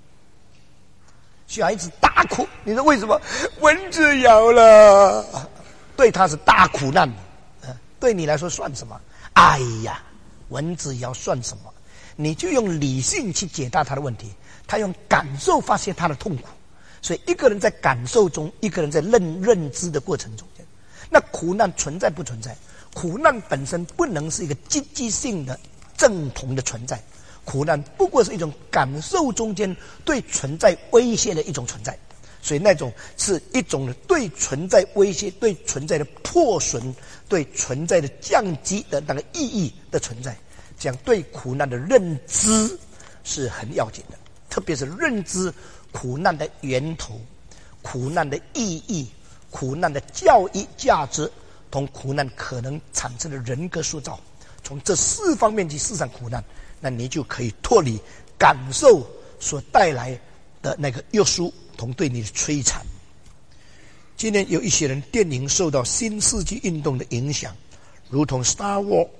小孩子大哭，你说为什么？蚊子咬了，对他是大苦难，对你来说算什么？哎呀，蚊子咬算什么？你就用理性去解答他的问题，他用感受发泄他的痛苦。所以一个人在感受中，一个人在认认知的过程中间，那苦难存在不存在？苦难本身不能是一个积极性的正统的存在，苦难不过是一种感受中间对存在威胁的一种存在，所以那种是一种对存在威胁、对存在的破损、对存在的降级的那个意义的存在。这样对苦难的认知是很要紧的，特别是认知苦难的源头、苦难的意义、苦难的教义价值同苦难可能产生的人格塑造，从这四方面去思想苦难，那你就可以脱离感受所带来的那个约束同对你的摧残。今天有一些人电影受到新世纪运动的影响，如同 Star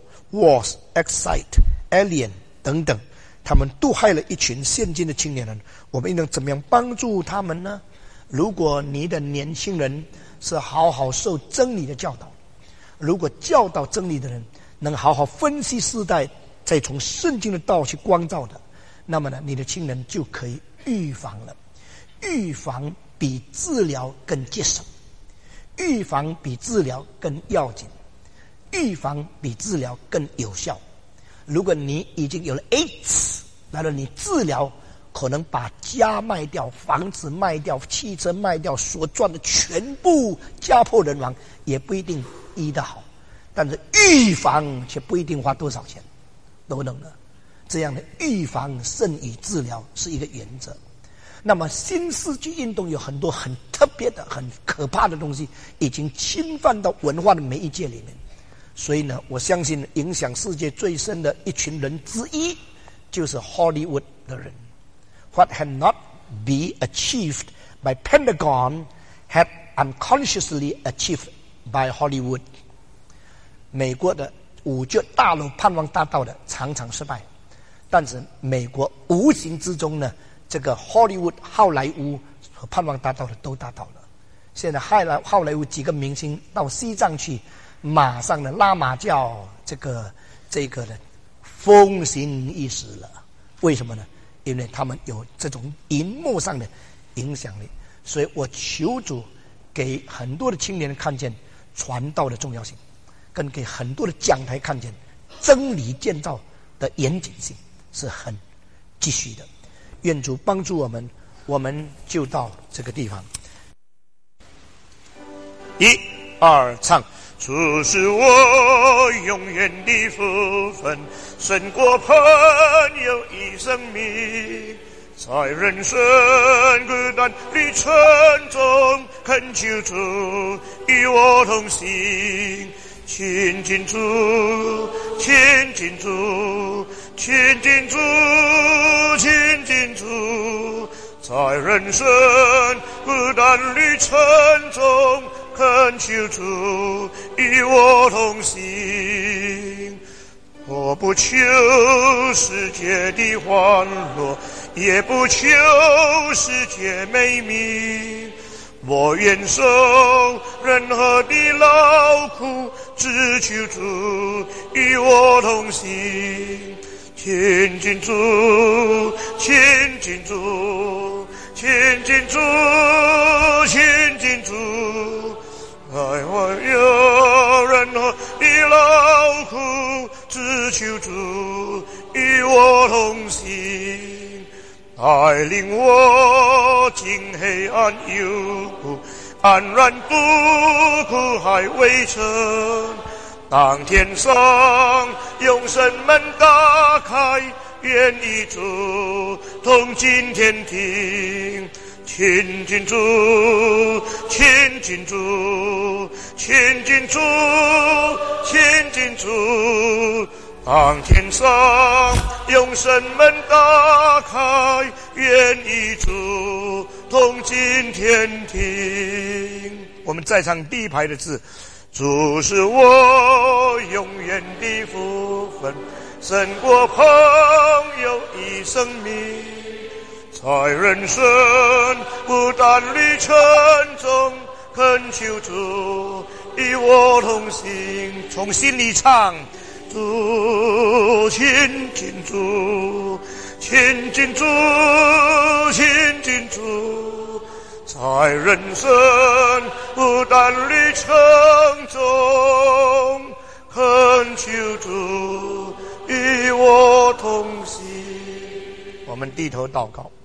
Wars、Wars、Excite、Alien 等等，他们毒害了一群现今的青年人。我们应当怎么样帮助他们呢？如果你的年轻人是好好受真理的教导，如果教导真理的人能好好分析世代，再从圣经的道去光照的，那么呢，你的亲人就可以预防了。预防比治疗更节省，预防比治疗更要紧，预防比治疗更有效。如果你已经有了 A I D S， 那么你治疗可能把家卖掉、房子卖掉、汽车卖掉，所赚的全部家破人亡，也不一定医得好。但是预防却不一定花多少钱，都能了。这样的预防胜于治疗是一个原则。那么新世纪运动有很多很特别的、很可怕的东西，已经侵犯到文化的每一界里面。所以呢，我相信影响世界最深的一群人之一，就是 Hollywood 的人。What had not been achieved by Pentagon had unconsciously achieved by Hollywood。美国的五角大楼盼望达到的常常失败，但是美国无形之中呢，这个 Hollywood 好莱坞和盼望达到的都达到了。现在好莱好莱坞几个明星到西藏去，马上的拉马教这个这个的风行一时了。为什么呢？因为他们有这种荧幕上的影响力。所以我求主给很多的青年人看见传道的重要性，跟给很多的讲台看见真理建造的严谨性是很继续的。愿主帮助我们，我们就到这个地方。 一二唱。主是我永远的福分，胜过朋友一生命。在人生孤单旅程中，恳求主与我同行。亲近主，亲近主，亲近主，亲近主。在人生孤单旅程中，恳求主与我同行。我不求世界的欢乐，也不求世界美名，我愿受任何的劳苦，只求主与我同行。亲近主，亲近主，亲近主，亲近主。爱我有任何的劳苦，只求主与我同行。带领我经黑暗幽谷，安然度苦海围城。当天上永生门打开，愿与主同进天庭。亲近主，亲近主，亲近主，亲近主。当天上永生门打开，愿与主同进天庭。 我们再唱第一排的字： 主是我永分，胜过朋友一生命。在人生不但旅程中，恳求主与我同行，从心里唱。主，亲近主，亲近主，亲近主，在人生不但旅程中，恳求主与我同行。 我们低头祷告。